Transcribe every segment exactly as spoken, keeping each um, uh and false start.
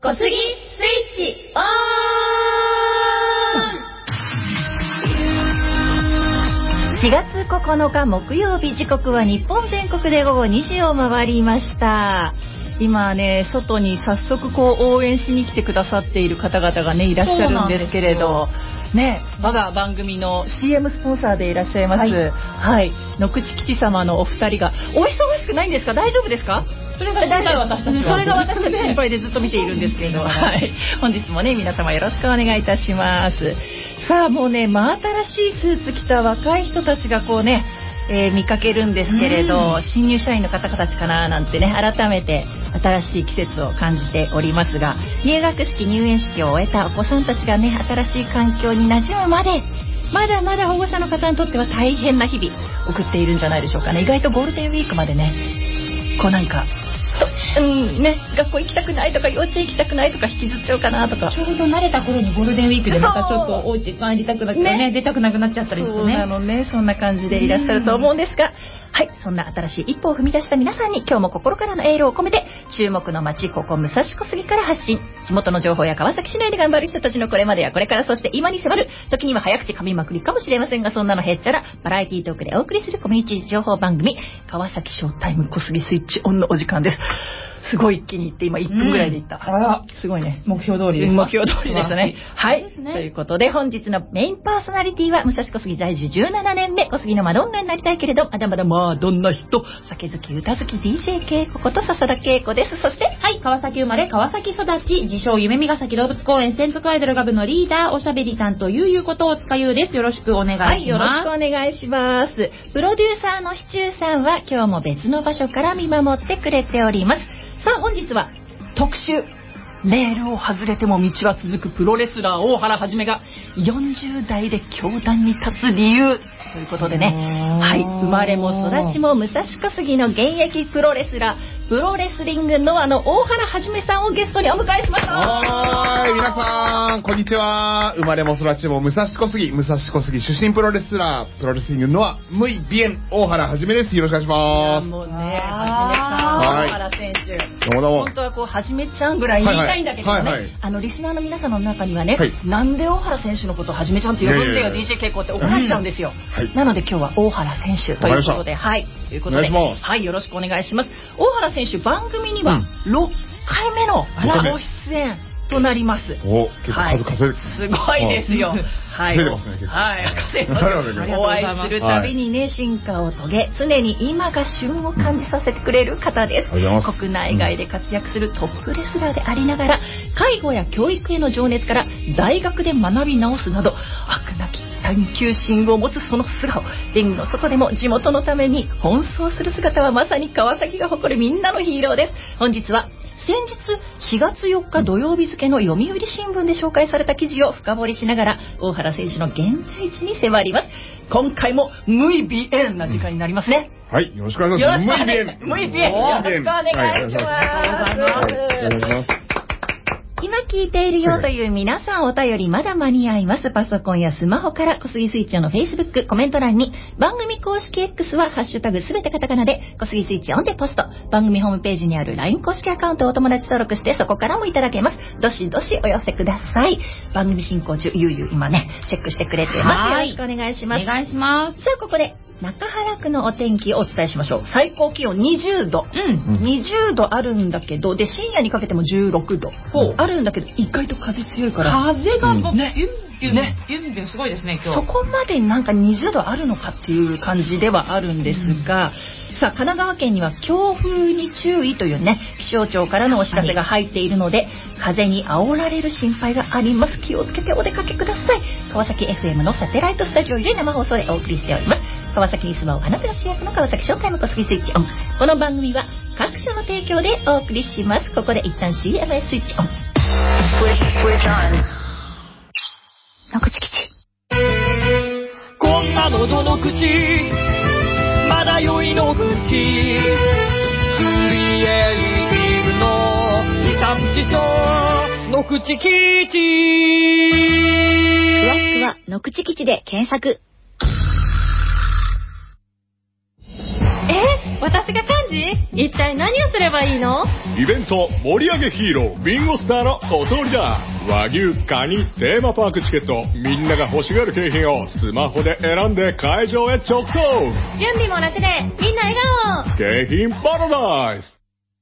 小杉スイッチオン。しがつここのか木曜日、時刻は日本全国で午後にじを回りました。今ね、外に早速こう応援しに来てくださっている方々がねいらっしゃるんですけれどね、我が番組の シーエム スポンサーでいらっしゃいます、はい、はい、野口吉様のお二人がお忙しくないんですか？大丈夫ですか？それが心配、私たちはそれが私たち心配でずっと見ているんですけれど、はい、本日もね皆様よろしくお願いいたします。さあもうね、真新しいスーツ着た若い人たちがこうね、えー、見かけるんですけれど、新入社員の方たちかななんてね、改めて新しい季節を感じておりますが、入学式入園式を終えたお子さんたちがね、新しい環境に馴染むまでまだまだ保護者の方にとっては大変な日々送っているんじゃないでしょうかね。意外とゴールデンウィークまでね、こうなんかうんね、学校行きたくないとか幼稚園行きたくないとか引きずっちゃうかなとか、 ちょうど慣れた頃にゴールデンウィークでまたちょっとお家帰りたくなってね、ね出たくなくなっちゃったりしてね。 そうなのね、そんな感じでいらっしゃると思うんですが、はい、そんな新しい一歩を踏み出した皆さんに今日も心からのエールを込めて、注目の街、ここ武蔵小杉から発信、地元の情報や川崎市内で頑張る人たちのこれまでやこれから、そして今に迫る、時には早口噛みまくりかもしれませんが、そんなのへっちゃらバラエティートークでお送りするコミュニティ情報番組、川崎ショータイム小杉スイッチオンのお時間です。すごい一気にいって今いっぷんぐらいでいった、うん、あらすごいね、 目標通りですか？ 目標通りでしたね。はい、ね、ということで本日のメインパーソナリティは武蔵小杉在住じゅうななねんめ、小杉のマドンナになりたいけれどまだまだマドンナ人、酒好き歌好き ディージェー 恵子こと笹田恵子です。そしてはい、川崎生まれ川崎育ち、自称夢見ヶ崎動物公園専属アイドルガブのリーダー、おしゃべり担当ゆうゆうこと大塚優です。よろしくお願いします。はい、 よろしくお願いします。プロデューサーのシチューさんは今日も別の場所から見守ってくれております。さあ本日は特集、レールを外れても道は続くプロレスラー大原はじめがよんじゅう代で教壇に立つ理由ということでね、はい、生まれも育ちも武蔵小杉の現役プロレスラー、プロレスリングノアの大原はじめさんをゲストにお迎えしました。 はーい、皆さんこんにちは。生まれも育ちも武蔵小杉、武蔵小杉出身プロレスラー、プロレスリングノアムイビエン大原はじめです。よろしくお願いします。 いやもうね、はじめさん、大原選手、どうもどうも、本当はこうはじめちゃんぐらい言いたいんだけどね、はいはいはいはい、あのリスナーの皆さんの中にはね、はい、なんで大原選手のことをはじめちゃんって呼ぶんだよ ディージェー 恵子って怒られちゃうんですよ、うんはい、なので今日は大原選手ということで、はいということで、はい、よろしくお願いします。大原選手、番組にはろっかいめのご出演となります。 お、結構数稼いで、 すごいですよ。はい、稼いでますね、結構。はい、稼いでます。お会いするたびにね、進化を遂げ、常に今が旬を感じさせてくれる方です。国内外で活躍するトップレスラーでありながら、介護や教育への情熱から大学で学び直すなど、飽くなき探求心を持つその素顔、リングの外でも地元のために奔走する姿はまさに川崎が誇るみんなのヒーローです。本日は先日しがつよっか土曜日付の読売新聞で紹介された記事を深掘りしながら大原選手の現在地に迫ります。今回もムイビエンな時間になりますね、 うん、はい、よろしくお願いします。 ムイビエン、ムイビエン、よろしくお願いします。 はい、お願いします。 今聞いているよという皆さん、お便りまだ間に合います。パソコンやスマホから小杉スイッチの Facebook コメント欄に、番組公式 X はハッシュタグすべてカタカナで小杉スイッチオンでポスト、番組ホームページにある ライン 公式アカウントをお友達登録してそこからもいただけます。どしどしお寄せください。番組進行中、ゆうゆう今ねチェックしてくれています。よろしくお願いします。 お願いします。 さあここで中原区のお天気をお伝えしましょう。最高気温にじゅうど、うん、にじゅうどあるんだけど、で深夜にかけてもじゅうろくど、うん、あるんだけど意外と風強いから、 風がもうね、ビュンビュンね、ビュンビュンすごいですね今日。 そこまでなんかにじゅうどあるのかっていう感じではあるんですが、うん、さあ神奈川県には強風に注意というね気象庁からのお知らせが入っているので、はい、風に煽られる心配があります。気をつけてお出かけください。川崎 エフエム のサテライトスタジオより生放送でお送りしております。川崎に住まうあなたが主役の川崎ショータイム小杉スイッチオン。この番組は各社の提供でお送りします。ここで一旦 シーエムエス スイッチオン。野口吉、 こんなのどの口、まだ酔いの口、クリエイティブの地産地消、野口吉。 詳しくは野口吉で検索。え、私が幹事ち、一体何をすればいいの？ イベント盛り上げヒーロービンゴスターのお通りだ。和牛、カニ、テーマパークチケット、みんなが欲しがる景品をスマホで選んで会場へ直送。 準備も楽でみんな笑顔。 景品パラダイス。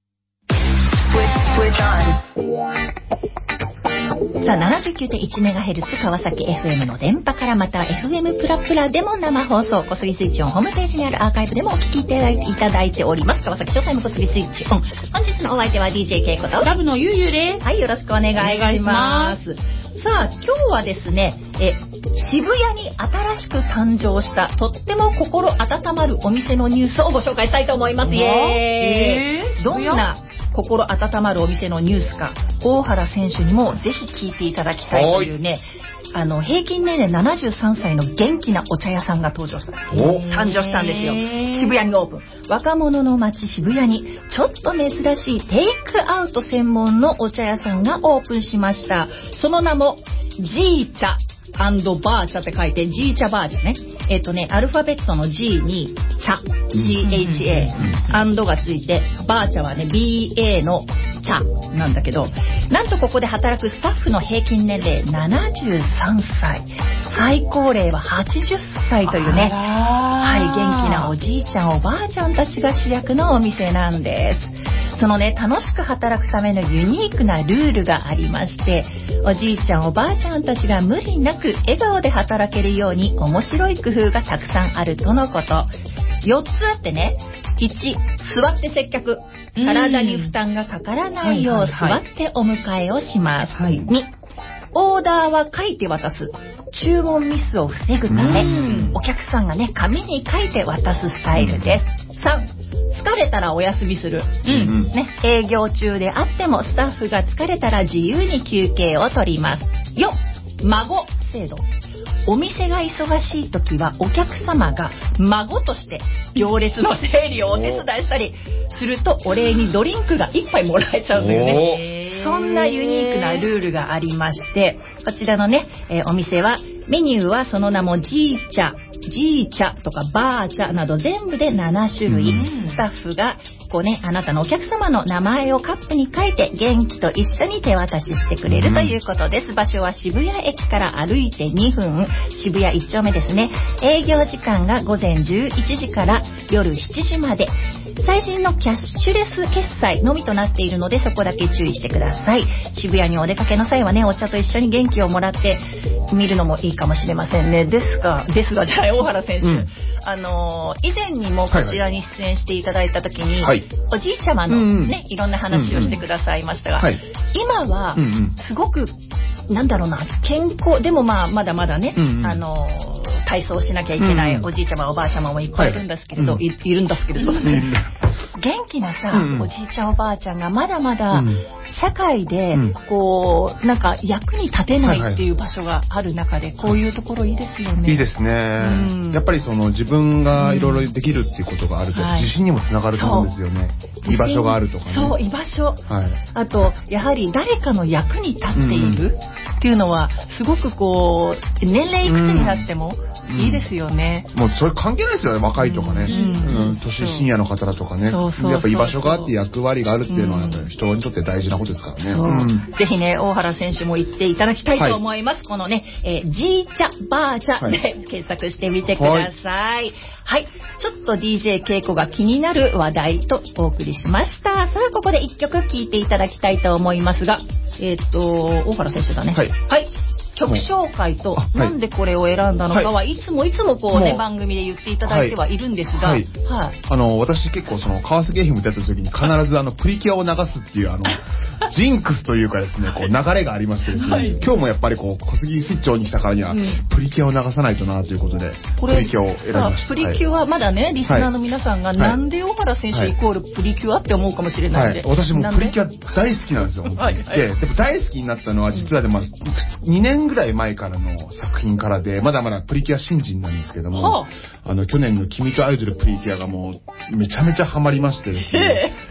さあ ななじゅうきゅうてんいちメガヘルツ 川崎 エフエム の電波からまた エフエム プラプラでも生放送、小杉スイッチオンホームページにあるアーカイブでもお聞きいただいていただいております。川崎ショータイム小杉スイッチオン、本日のお相手は ディージェー ケイコとラブのゆうゆうです。 はい、よろしくお願いします。さあ今日はですね、え渋谷に新しく誕生したとっても心温まるお店のニュースをご紹介したいと思います。イエーイ。どんな心温まるお店のニュースか、大原選手にもぜひ聞いていただきたいというね、あの平均年齢ななじゅうさんさいの元気なお茶屋さんが登場した誕生したんですよ。渋谷にオープン。若者の街渋谷にちょっと珍しいテイクアウト専門のお茶屋さんがオープンしました。その名もジー茶&バー茶って書いてジー茶バー茶ね。えっとね、アルファベットの G に茶 シーエイチエー アンドがついて、バー茶はね ビーエー の茶なんだけど、なんとここで働くスタッフの平均年齢ななじゅうさんさい、最高齢ははちじゅっさいというね、はい、元気なおじいちゃんおばあちゃんたちが主役のお店なんです。そのね、楽しく働くためのユニークなルールがありまして、おじいちゃんおばあちゃんたちが無理なく笑顔で働けるように面白い工夫がたくさんあるとのこと。よっつあってね、いち、座って接客。体に負担がかからないよう座ってお迎えをします。はいはいはい、に、オーダーは書いて渡す。注文ミスを防ぐため、お客さんがね、紙に書いて渡すスタイルです。さん、疲れたらお休みする、うんね、営業中であってもスタッフが疲れたら自由に休憩を取ります。よん、孫制度。お店が忙しい時はお客様が孫として行列の整理をお手伝いしたりすると、お礼にドリンクがいっぱいもらえちゃうんだよね。そんなユニークなルールがありまして、こちらのね、えー、お店はメニューはその名もジー茶、ジー茶とかバー茶など全部でななしゅるい。スタッフがこうね、あなたのお客様の名前をカップに書いて元気と一緒に手渡ししてくれるということです。場所は渋谷駅から歩いてにふん、渋谷いっちょうめですね。営業時間がごぜんじゅういちじから夜しちじまで。最新のキャッシュレス決済のみとなっているので、そこだけ注意してください。渋谷にお出かけの際はね、お茶と一緒に元気をもらってみるのもいいかもしれませんね。ですが、ですがじゃあ大原選手、うん、あの以前にもこちらに出演していただいた時に、はいはい、おじいちゃまのね、うん、いろんな話をしてくださいましたが、うんうん、今はすごく、うん、なんだろうな、健康でもまあまだまだね、うんうん、あの体操しなきゃいけないおじいちゃま、おばあちゃまもいっぱいいるんですけれど、はい、い, いるんですけれど、うん、元気なさ、うん、おじいちゃんおばあちゃんがまだまだ社会でこうなんか役に立てないっていう場所がある中で、こういうところいいですよね。 いいですね、うん、やっぱりその自分がいろいろできるっていうことがあると、うん、自信にもつながると思うんですよね、はい、居場所があるとかね。 そう、居場所、はい、あとやはり誰かの役に立っているっていうのはすごくこう年齢いくつになっても、うん、いいですよね、 うん、もうそれ関係ないですよね、若いとかね、うんうん、年シニアの方だとかね。そうそうそう、やっぱ居場所があって役割があるっていうのはやっぱり人にとって大事なことですからね、 うん、ぜひね大原選手も行っていただきたいと思います、はい、このね、えー、ジー茶バー茶で、はい、検索してみてください。はい、はい、ちょっと ディージェー ケイコが気になる話題とお送りしました。さあここでいっきょく聴いていただきたいと思いますが、えー、っと大原選手だね。はい、はい、曲紹介となんでこれを選んだのかはいつもいつもこうね番組で言っていただいてはいるんですが、はいはい、 あの私結構その川崎 エフエム でやった時に必ずあのプリキュアを流すっていうあのジンクスというかですね、こう流れがありましてですね、はい、今日もやっぱりこう小杉スイッチオンに来たからには、うん、プリキュアを流さないとなということでプリキュアを選びました。 プリキュアまだねリスナーの皆さんが、はい、なんで大原選手イコールプリキュアって思うかもしれないので、 はい、私もプリキュア大好きなんですよ。はいはい、で, でも大好きになったのは実はでもにねんぐらい前からの作品からで、まだまだプリキュア新人なんですけども、はあ、あの去年の君とアイドルプリキュアがもうめちゃめちゃハマりましてですね、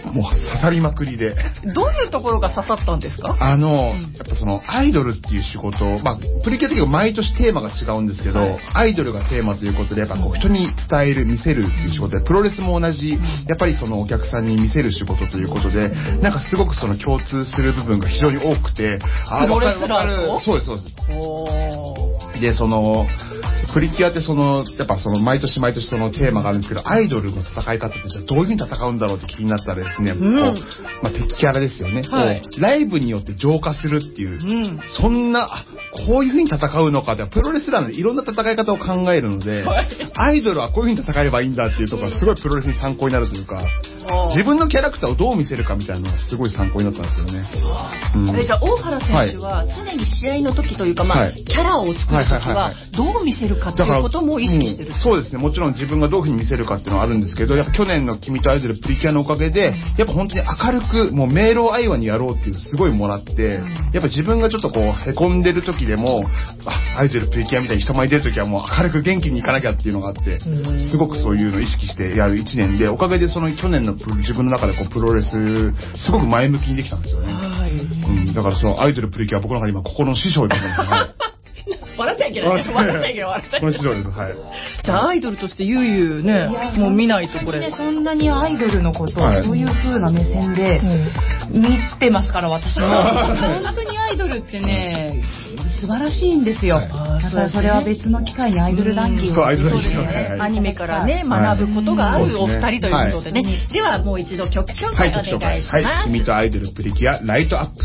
もう刺さりまくりで。 どういうところが刺さったんですか？ あの、やっぱそのアイドルっていう仕事、まあプリキュア的には毎年テーマが違うんですけど、はい、アイドルがテーマということでやっぱこう人に伝える、見せるっていう仕事で、プロレスも同じ、やっぱりそのお客さんに見せる仕事ということで、なんかすごくその共通する部分が非常に多くて、 あ、プロレスラーと？ そうですそうです。で、そのプリキュアってそのやっぱその毎年毎年そのテーマがあるんですけど、アイドルの戦い方ってじゃあどういう風に戦うんだろうって気になったらですね、うん、こうまあ敵キャラですよね、はい、ライブによって浄化するっていう、うん、そんなあこういう風に戦うのかって、プロレスラーのいろんな戦い方を考えるので、はい、アイドルはこういう風に戦えばいいんだっていうところがすごいプロレスに参考になるというか、自分のキャラクターをどう見せるかみたいなのがすごい参考になったんですよね。 うん、じゃあ大原選手は常に試合の時というか、まあ、はい、キャラを作る時はどう見せるかっていうことも意識してる、 うん、そうですね。もちろん自分がどういう風に見せるかっていうのはあるんですけど、やっぱ去年の君とアイドルプリキュアのおかげでやっぱ本当に明るくもう明朗愛話にやろうっていうすごいもらって、うん、やっぱ自分がちょっとこうへこんでる時でも、あ、アイドルプリキュアみたいに人前に出る時はもう明るく元気にいかなきゃっていうのがあって、すごくそういうのを意識してやるいちねんで、おかげでその去年の自分の中でこうプロレスすごく前向きにできたんですよね。はい、うん、だからそのアイドルプリキュア僕の中で今心の師匠になってますね。 笑っちゃいけない。笑っちゃいけない。笑っちゃいけない。 この師匠です。はい。 じゃあアイドルとしてゆうゆうね、もう見ないとこれ。 そんなにアイドルのことをそういう風な目線で見てますから私も。本当にアイドルってね、素晴らしいんですよ。だからそれは別の機会にアイドルランキング。 そうアイドルですよね。 アニメからね学ぶことがあるお二人ということでね。ではもう一度曲紹介お願いします。 はい。君とアイドルプリキュアライトアップ。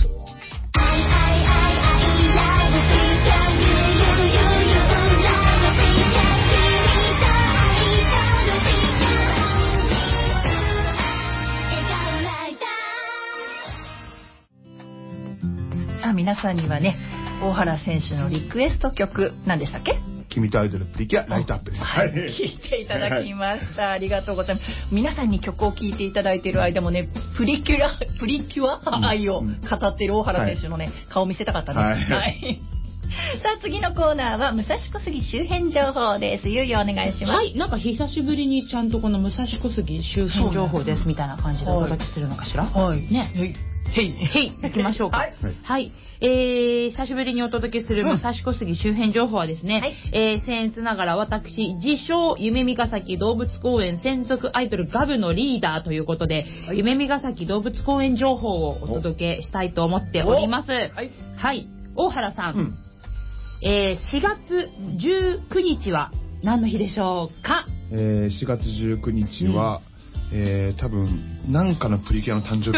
皆さんにはね、大原選手のリクエスト曲何でしたっけ？ 君とアイドルプリキュアライトアップです。 はい、聞いていただきました。ありがとうございます。皆さんに曲を聴いていただいている間もね、プリキュアプリキュア愛を語っている大原選手のね、はい、顔見せたかったです。はい。はい、さあ次のコーナーは武蔵小杉周辺情報です。ゆうゆうお願いします。 はい、なんか久しぶりにちゃんとこの武蔵小杉周辺情報ですみたいな感じでお届けするのかしら。 はい。 ね。はいへい、へい、行きましょうか。はい、はい。えー、久しぶりにお届けする武蔵小杉周辺情報はですね、はい、えー、僭越ながら私、自称、夢見ヶ崎動物公園専属アイドルガブのリーダーということで、はい、夢見ヶ崎動物公園情報をお届けしたいと思っております。はい。はい。大原さん、うん、えー、しがつじゅうくにちは何の日でしょうか？ えー、しがつじゅうくにちは、うん、えー、多分、なんかのプリキュアの誕生日。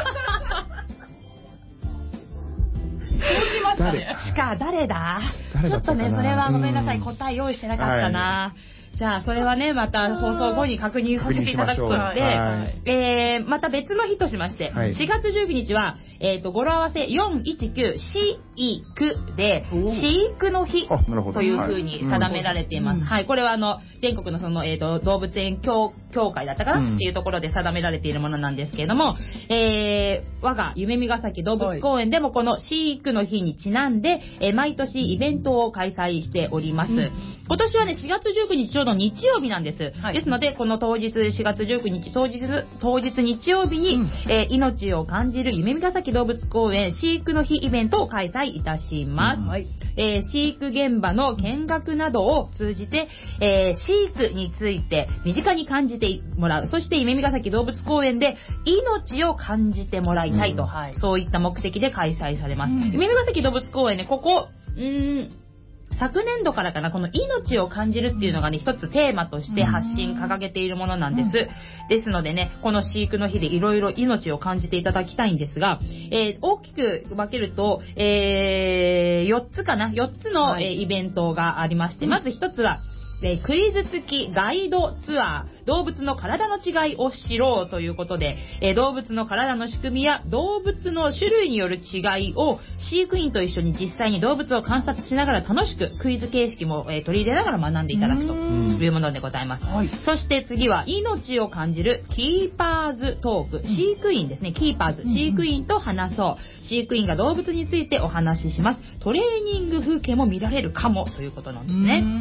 誰しか誰だちょっとねそれはごめんなさい、答え用意してなかったな、はい、じゃあそれはねまた放送後に確認させていただくとして、はい、えー、また別の日としまして、はい、しがつじゅうくにちは、えー、と語呂合わせよんいちきゅう飼育で飼育の日というふうに定められています、はいはい、これはあの全国のその、えー、と動物園協協会だったかな、うん、っていうところで定められているものなんですけれども、えー、我が夢見ヶ崎動物公園でもこの飼育の日にちなんで、えー、毎年イベントを開催しております、うん、今年はねしがつじゅうくにちちょうど日曜日なんです、はい、ですのでこの当日しがつじゅうくにち当日当日日曜日に、うん、えー、命を感じる夢見ヶ崎動物公園飼育の日イベントを開催いたします、うん、はい、えー、飼育現場の見学などを通じて、えー、飼育について身近に感じてもらう、そして夢見ヶ崎動物公園で命を感じてもらいたいと、うん、はい、そういった目的で開催されます、うん、夢見ヶ崎動物公園ね、ここうーん昨年度からかな、この命を感じるっていうのがね、一つテーマとして発信掲げているものなんです。ですのでね、この飼育の日でいろいろ命を感じていただきたいんですが、えー、大きく分けると、えー、よっつかな、よっつの、はい、えー、イベントがありまして、まず一つは、えー、クイズ付きガイドツアー、動物の体の違いを知ろうということで、えー、動物の体の仕組みや動物の種類による違いを飼育員と一緒に実際に動物を観察しながら楽しくクイズ形式も、えー、取り入れながら学んでいただくというものでございます。はい、そして次は命を感じるキーパーズトーク、飼育員ですね、キーパーズ、飼育員と話そう、飼育員が動物についてお話しします。トレーニング風景も見られるかもということなんですね。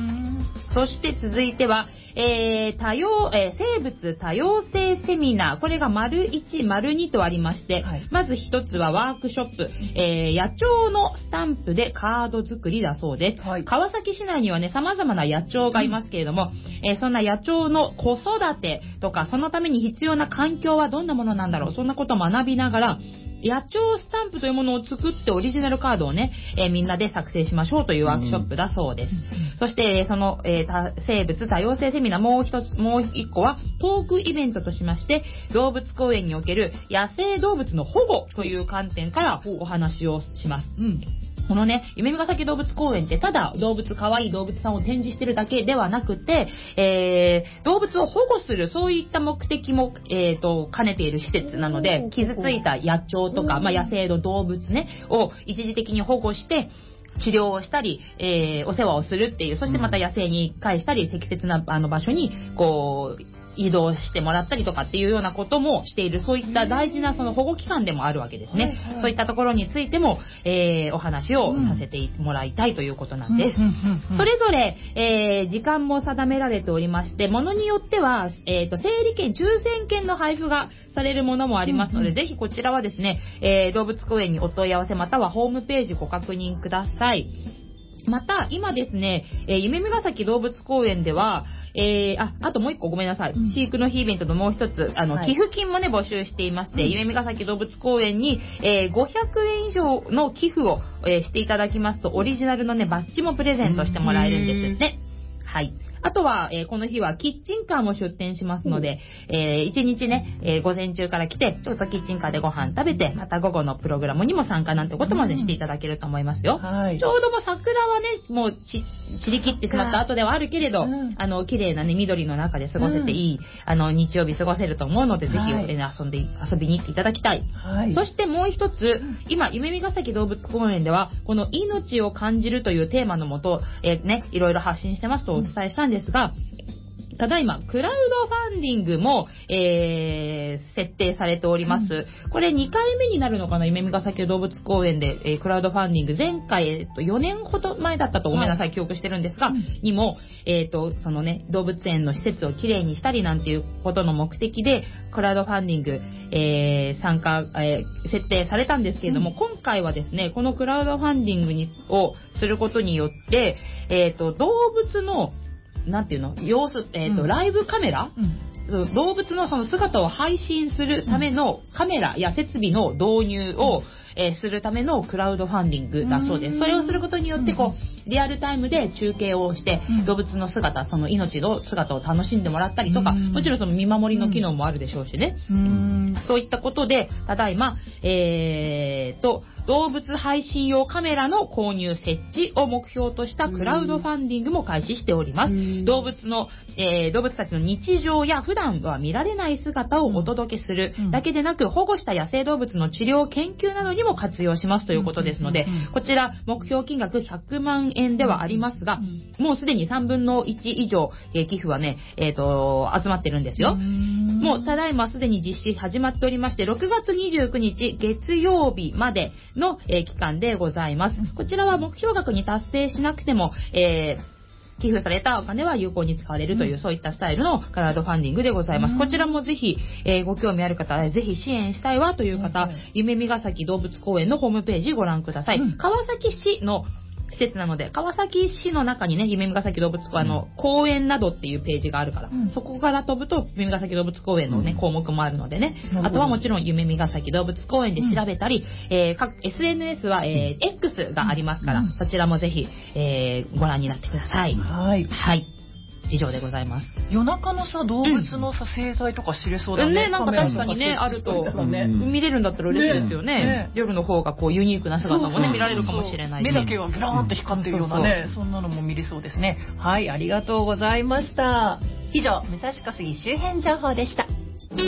そして続いては、えー、多様、えー、生物多様性セミナー。これが丸いち、丸にとありまして、はい、まず一つはワークショップ、えー、野鳥のスタンプでカード作りだそうです。はい、川崎市内にはね、様々な野鳥がいますけれども、うん、えー、そんな野鳥の子育てとか、そのために必要な環境はどんなものなんだろう、そんなことを学びながら、野鳥スタンプというものを作ってオリジナルカードをね、えー、みんなで作成しましょうというワークショップだそうです。うん、そして、その、えー、生物多様性セミナーもう一つ、もう一個はトークイベントとしまして、動物公園における野生動物の保護という観点からお話をします。うん、このね、夢見ヶ崎動物公園ってただ動物、可愛い動物さんを展示してるだけではなくて、えー、動物を保護する、そういった目的も、えーと、兼ねている施設なので、傷ついた野鳥とか、まあ、野生の動物ね、を一時的に保護して、治療をしたり、えー、お世話をするっていう、そしてまた野生に返したり、適切なあの場所に、こう、移動してもらったりとかっていうようなこともしている、そういった大事なその保護機関でもあるわけですね。はいはい、そういったところについても、えー、お話をさせてもらいたいということなんです。それぞれ、えー、時間も定められておりまして、ものによっては、えーと、整理券、抽選券の配布がされるものもありますので、うんうん、ぜひこちらはですね、えー、動物公園にお問い合わせまたはホームページご確認ください。また、今ですね、えー、夢見ヶ崎動物公園では、えー、あ、あともう一個ごめんなさい。うん、飼育の日イベントのもう一つ、あの、はい、寄付金もね、募集していまして、うん、夢見ヶ崎動物公園に、えー、ごひゃくえん以上の寄付を、えー、していただきますと、オリジナルのね、バッジもプレゼントしてもらえるんですね。はい。あとは、えー、この日はキッチンカーも出店しますので、うん、えー、一日ね、えー、午前中から来て、ちょっとキッチンカーでご飯食べて、また午後のプログラムにも参加なんてことまでしていただけると思いますよ。うんはい、ちょうどもう桜はね、もうち、散り切ってしまった後ではあるけれど、うん、あの、綺麗なね、緑の中で過ごせていい、うん、あの、日曜日過ごせると思うので、ぜひ、はい、遊んで、遊びに行っていただきたい。はい、そしてもう一つ、今、夢見ヶ崎動物公園では、この命を感じるというテーマのもと、えー、ね、いろいろ発信してますとお伝えしたんですが、ただいま、クラウドファンディングも、えー、設定されております。うん、これにかいめになるのかな、夢見ヶ崎動物公園で、えー、クラウドファンディング、前回、えっと、よねんほど前だったとごめんなさい、はい、記憶してるんですが、うん、にも、えっと、そのね、動物園の施設をきれいにしたりなんていうことの目的で、クラウドファンディング、えー、参加、えー、設定されたんですけれども、うん、今回はですね、このクラウドファンディングにをすることによって、えっと、動物のなんていうの様子、えっと、うん、ライブカメラ、うん、動物のその姿を配信するためのカメラや設備の導入を、うんえー、するためのクラウドファンディングだそうです。それをすることによってこうリアルタイムで中継をして、うん、動物の姿、その命の姿を楽しんでもらったりとか、もちろんその見守りの機能もあるでしょうしね。うんそういったことで、ただいま、えー、と動物配信用カメラの購入設置を目標としたクラウドファンディングも開始しております。動物の、えー、動物たちの日常や普段は見られない姿をお届けするだけでなく、保護した野生動物の治療研究などにも活用しますということですので、こちら目標金額ひゃくまんえんではありますが、もうすでにさんぶんのいち以上、えー、寄付はね、えーと、集まってるんですよ。もうただいますでに実施始まっておりまして、ろくがつにじゅうくにち月曜日までの、えー、期間でございます。こちらは目標額に達成しなくても、えー寄付されたお金は有効に使われるという、うん、そういったスタイルのクラウドファンディングでございます。うん、こちらもぜひ、えー、ご興味ある方はぜひ支援したいわという方、うん、夢見ヶ崎動物公園のホームページご覧ください。うん、川崎市の施設なので、川崎市の中にね、夢見ヶ崎動物公園の公園などっていうページがあるから、うん、そこから飛ぶと夢見ヶ崎動物公園のね、項目もあるのでね、うん、あとはもちろん夢見ヶ崎動物公園で調べたり、うんえー、各 エスエヌエス は、えー、X がありますから、うん、そちらもぜひ、えー、ご覧になってください。はい。はい。以上でございます。 夜中のさ、動物のさ、生態とか知れそうだね。 ね、なんか確かにね、あると、ね、見れるんだったら嬉しいですよね。ね夜の方がこうユニークな姿もね、見られるかもしれないし。 目だけがグラーンと光ってるようなね、そんなのも見れそうですね。はい、ありがとうございました。以上、武蔵小杉周辺情報でした。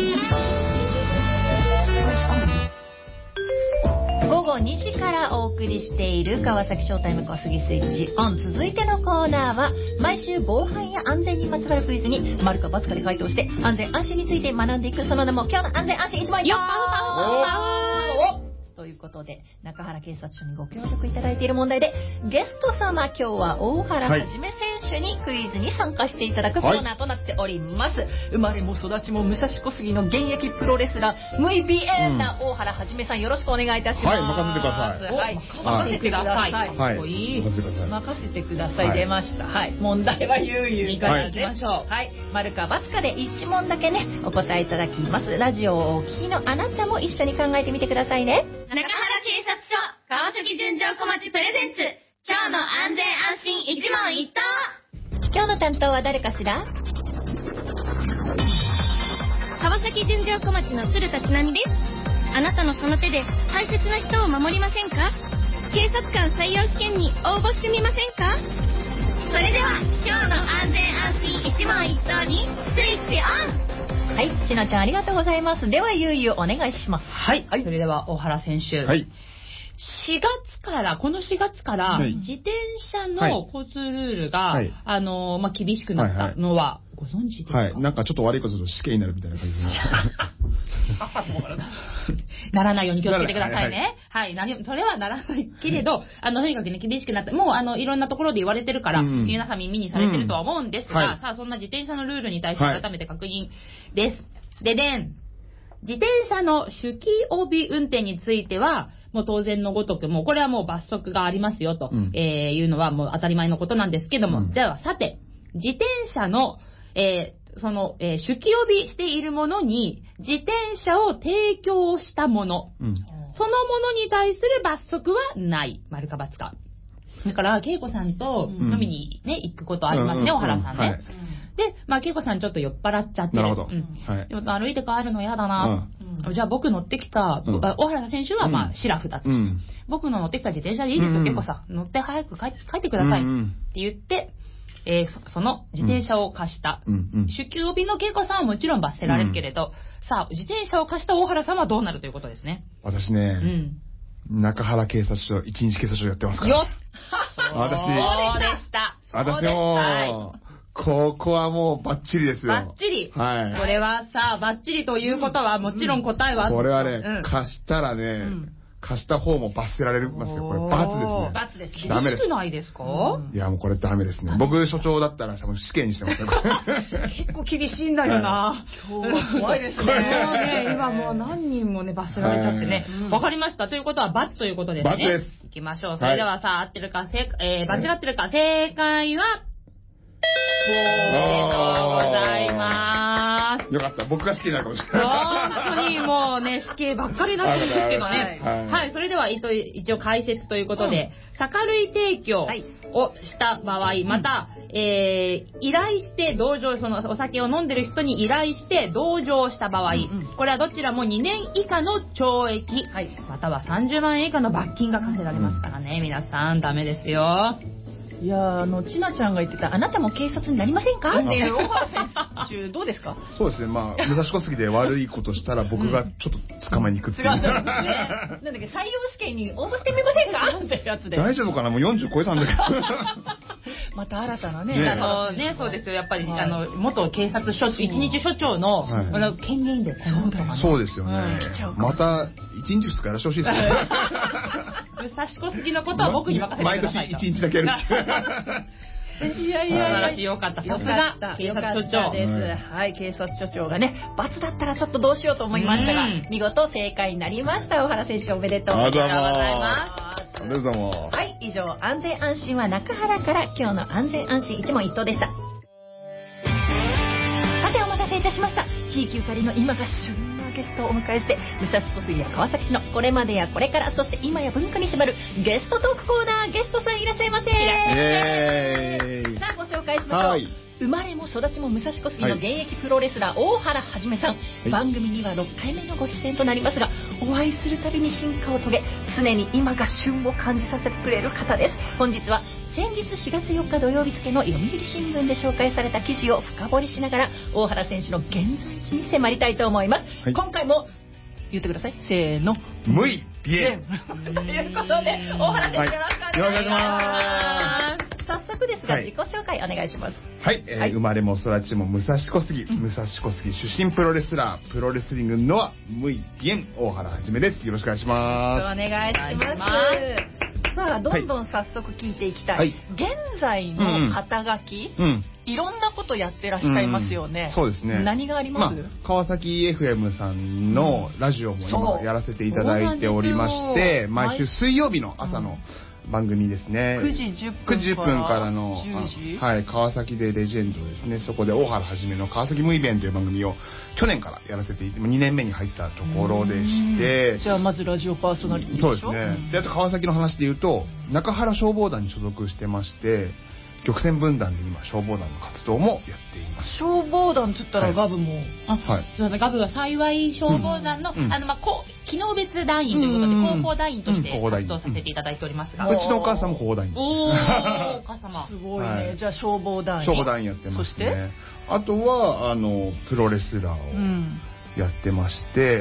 午後にじからお送りしている川崎ショータイム小杉スイッチオン。続いてのコーナーは、毎週防犯や安全にまつわるクイズに丸か×かで回答して安全安心について学んでいく、その名も今日の安全安心いちまいよっというこことで、中原警察署にご協力いただいている問題で、ゲスト様、今日は大原はじめ選手にクイズに参加していただくコーナーとなっております。はい、生まれも育ちも武蔵小杉の現役プロレスラー、ムイビエンな大原はじめさん、よろしくお願いいたします。 はい、任せてください。 はい、任せてください。 はい、任せてください。 任せてください。出ました。はい、問題はゆうゆうからいきましょう。はい、丸か×かでいち問だけね、お答えいただきます。ラジオをお聞きのあなたも一緒に考えてみてくださいね。 中原警察署川崎純情小町プレゼンツ、今日の安全安心一問一答。 今日の担当は誰かしら？ 川崎純情小町の鶴田ちなみです。あなたのその手で大切な人を守りませんか？警察官採用試験に応募してみませんか？それでは今日の安全安心一問一答にスイッチオン。 はい、ちなちゃんありがとうございます。ではゆうゆうお願いします。 はい、はい、それでは大原選手。 はい。 しがつから、このしがつから、自転車の交通ルールが、はい、あの、まあ、厳しくなったのは、ご存知ですか？ はい、なんかちょっと悪いことすると死刑になるみたいな感じで。 ならないように気をつけてくださいね。はい、はい、それはならないけれど、あの、とにかくね、厳しくなって、もう、あの、いろんなところで言われてるから、うん、皆さん耳にされてるとは思うんですが、うんはい、さあ、そんな自転車のルールに対して改めて確認です。はい、ででん。自転車の酒気帯び運転については、もう当然のごとく、もうこれはもう罰則がありますよと、うん、えー、いうのはもう当たり前のことなんですけども、うん、じゃあさて、自転車の、えー、その、えー、酒気帯びしているものに自転車を提供したもの、うん、そのものに対する罰則はない。丸か×か。だから、恵子さんと飲みにね、行くことありますね、小原さんね。はい、で、まあ、恵子さんちょっと酔っ払っちゃってる。 なるほど。うんはい、でも歩いて帰るの嫌だな。うん、じゃあ僕乗ってきた、うん、小原選手はまあ、シラフだとして、うん、僕の乗ってきた自転車でいいですよ、恵子さん。乗って早く帰って帰ってください。って言って、えー、そ, その自転車を貸した。うんうん、酒気帯びの恵子さんはもちろん罰せられるけれど、うん、さあ、自転車を貸した大原さんはどうなるということですね。 私ね、うん、中原警察署、一日警察署やってますから。よっ私、 そうでした。 私も、はい、ここはもうバッチリですよ。 バッチリ。 はい。 これはさ、バッチリということは、もちろん答えは、 うん、これはね、うん、貸したらね、うん貸した方も罰せられますよ。これ罰ですね。 罰です。 ダメです。 厳しくないですか？ いやもうこれダメですね。僕所長だったら試験にしてますよ。 結構厳しいんだよな。今日は怖いですね。ね今もう何人もね罰せられちゃってね。わかりました。ということは罰ということですね。 罰です。 いきましょう。それではさ、合ってるか正解、えー、間違ってるか正解は。おめでとうございます。 よかった。僕が死刑になるかもしれない。 本当にもうね、死刑ばっかりになってるんですけどね。はい。はい、それでは一応解説ということで、うん、酒類提供をした場合、また、えー、依頼して同乗、そのお酒を飲んでる人に依頼して同乗した場合、うんうん、これはどちらもにねん以下の懲役、はい、またはさんじゅうまんえん以下の罰金が課せられますからね。皆さん、ダメですよ。 いやー、あの、ちなちゃんが言ってた、あなたも警察になりませんかっていう、大原選手、どうですか？ そうですね、まあ、武蔵小杉で悪いことしたら僕がちょっと捕まえに行くっていう。うん、違うんですね。なんだっけ、採用試験に応募してみませんかってやつで。 大丈夫かなもうよんじゅう超えたんだけど。 また新たなね。 ね、あのね、そうですよ。やっぱり、はい、あの、元警察署、一日署長の、はい、あの、権限で。 そうだよね。そうですよね。また、一日二日やらしてほしいですね。 武蔵小杉のことは僕に任せてください。 毎年一日だけやる。 いやいや、 素晴らしい、よかった。さすが警察署長です。はい、警察署長がね、罰だったらちょっとどうしようと思いましたが、見事正解になりました。小原選手おめでとうございます。 ありがとうございます。 はい、以上、安全安心は中原から今日の安全安心一問一答でした。さて、お待たせいたしました。地域ゆかりの今が旬なゲストをお迎えして、武蔵小杉や川崎市のこれまでやこれから、そして今や文化に迫るゲストトークコーナー、ゲストさんいらっしゃいませ。さあ、ご紹介しましょう。生まれも育ちも武蔵小杉の現役プロレスラー、大原はじめさん、はい、番組にはろっかいめのご出演となりますが、お会いするたびに進化を遂げ、常に今が旬を感じさせてくれる方です。本日は先日しがつよっか土曜日付の読売新聞で紹介された記事を深掘りしながら、大原選手の現在地に迫りたいと思います。はい、今回も言ってください。せーの。 ムイビエンということで、大原選手、よろしくお願いします。早速でですが、はい、自己紹介お願いします。 はい、えーはい、生まれも育ちも武蔵小杉、うん、武蔵小杉出身プロレスラー、プロレスリングのはムイビエン大原はじめです。よろしくお願いします。 よろしくお願いします。さあ、どんどん早速聞いていきたい。はい、現在の肩書き、うんうん、いろんなことやってらっしゃいますよね。 うん、そうですね。 何があります？まあ、川崎 エフエム さんのラジオも今やらせていただいておりまして、毎週水曜日の朝の、うん、番組ですね。 くじじゅっぷんからの、 じゅうじはい、川崎でレジェンドですね。そこで大原はじめの川崎ムイベンという番組を去年からやらせていて、にねんめに入ったところでして。 じゃあまずラジオパーソナリティでしょ。 そうですね。で、あと川崎の話で言うと、中原消防団に所属してまして、玉泉分団で今消防団の活動もやっています。 消防団って言ったらガブも、はい、 あ、はい、そうだ、ガブは幸い消防団の、うん、あのまあこ機能別団員ということで、広報団員として活動させていただいておりますが、 うちのお母さんも広報団員です。 おー、お母様すごいね。はい、じゃあ消防団員。 消防団員やってますね。そしてあとはあのプロレスラーを。うんやってまして、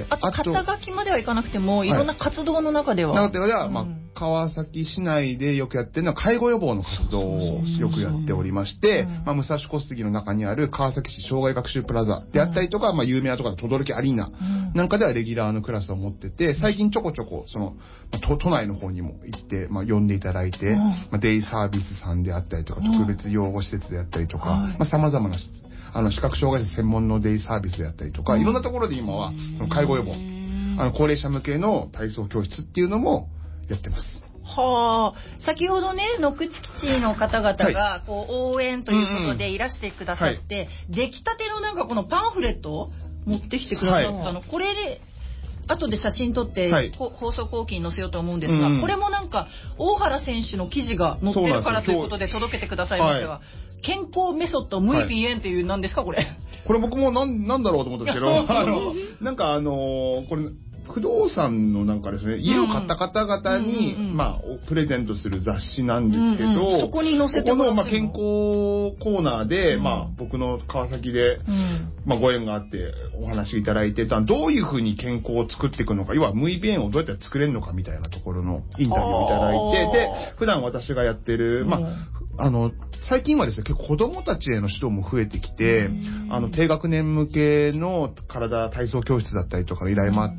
あと肩書きまではいかなくても、いろんな活動の中では、 中では、まあ、川崎市内でよくやってるのは介護予防の活動をよくやっておりまして、まあ、武蔵小杉の中にある川崎市障害学習プラザであったりとか、まあ、有名なところで轟アリーナなんかではレギュラーのクラスを持ってて、最近ちょこちょこその都, 都内の方にも行って、まあ、呼んでいただいて、まあ、デイサービスさんであったりとか、特別養護施設であったりとか、まあ、様々なあの視覚障害者専門のデイサービスであったりとか、いろんなところで今は介護予防、あの高齢者向けの体操教室っていうのもやってます。 はあ、先ほどね、野口基地の方々がこう応援ということでいらしてくださって、はい、出来たてのなんかこのパンフレットを持ってきてくださったの、はい、これで後で写真撮って、はい、放送後期に載せようと思うんですが、うん、これもなんか大原選手の記事が載ってるからということで届けてくださいましたが、はい、健康メソッドムイビエンっていう何ですかこれ。 これ僕もなんなんだろうと思ったんですけど、あのなんかあのー、これ不動産のなんかですね、家を買った方々に、うんうんうん、まあプレゼントする雑誌なんですけど、うんうん、 そこに載せてもらってここのまあ健康コーナーで、うん、まあ僕の川崎で、うん、まあご縁があってお話いただいてた、どういうふうに健康を作っていくのか、要はムイビエンをどうやって作れるのかみたいなところのインタビューをいただいて、で普段私がやってる、まあ、うん、あの最近はですね、結構子供たちへの指導も増えてきて、あの低学年向けの体体操教室だったりとかの依頼もあって、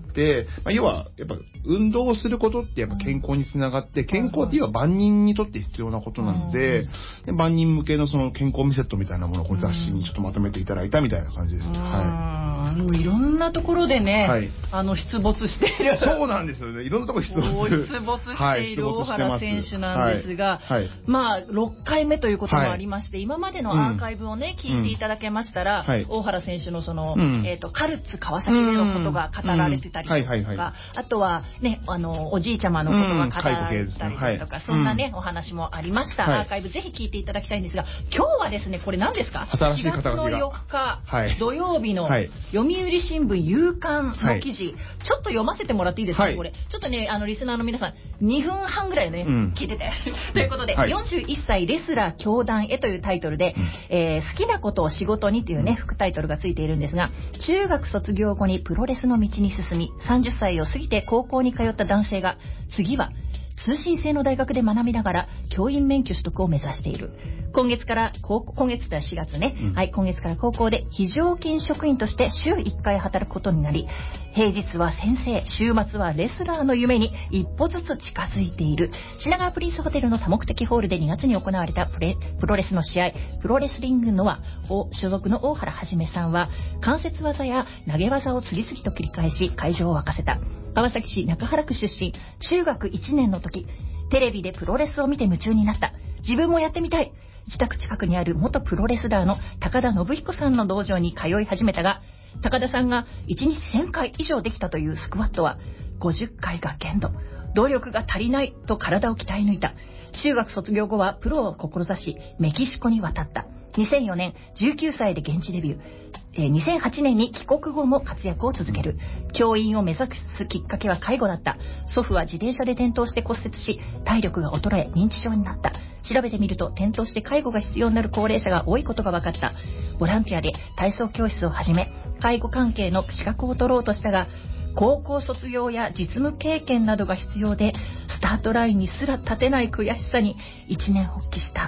まあ、要はやっぱ運動をすることってやっぱ健康につながって、健康っていうのは万人にとって必要なことなので、で万人向けのその健康ミセットみたいなものをこの雑誌にちょっとまとめていただいたみたいな感じです。 はい。もういろんなところでね、はい、あの出没している。 そうなんですよね。いろんなところ出没。 出没している大原選手なんですが、はいはい、まあろっかいめということもありまして、はい、今までのアーカイブをね、うん、聞いていただけましたら、うん、はい、大原選手のその、うん、えっとカルツ川崎でのことが語られてたりとか、あとはね、あのおじいちゃまのことが語られてたりとか、うんね、はい、そんなね、お話もありました。はい、アーカイブぜひ聞いていただきたいんですが、今日はですね、これ何ですか？しがつのよっか、はい、土曜日の読売新聞夕刊の記事、はい、ちょっと読ませてもらっていいですか、はい、これちょっとね、あのリスナーの皆さんにふんはんぐらいね、うん、聞いててということで、はい、よんじゅういっさいレスラー教団へというタイトルで、うん、えー、好きなことを仕事にというね、副タイトルがついているんですが、中学卒業後にプロレスの道に進み、さんじゅっさいを過ぎて高校に通った男性が、次は通信制の大学で学びながら教員免許取得を目指している。今月から高校、今月ではしがつね、うん、はい、今月から高校で非常勤職員として週いっかい働くことになり、平日は先生、週末はレスラーの夢に一歩ずつ近づいている。品川プリンスホテルの多目的ホールでにがつに行われたプレプロレスの試合、プロレスリングノア所属の大原はじめさんは、関節技や投げ技を次々と繰り返し会場を沸かせた。川崎市中原区出身、中学いちねんの時、テレビでプロレスを見て夢中になった。自分もやってみたい。自宅近くにある元プロレスラーの高田信彦さんの道場に通い始めたが、高田さんがいちにちせんかい以上できたというスクワットはごじゅっかいが限度。努力が足りないと体を鍛え抜いた。中学卒業後はプロを志し、メキシコに渡った。にせんよねん、じゅうきゅうさいで現地デビュー。えー、にせんはちねんに帰国後も活躍を続ける。教員を目指すきっかけは介護だった。祖父は自転車で転倒して骨折し、体力が衰え認知症になった。調べてみると、転倒して介護が必要になる高齢者が多いことが分かった。ボランティアで体操教室を始め、介護関係の資格を取ろうとしたが、高校卒業や実務経験などが必要で、スタートラインにすら立てない悔しさに一念発起した。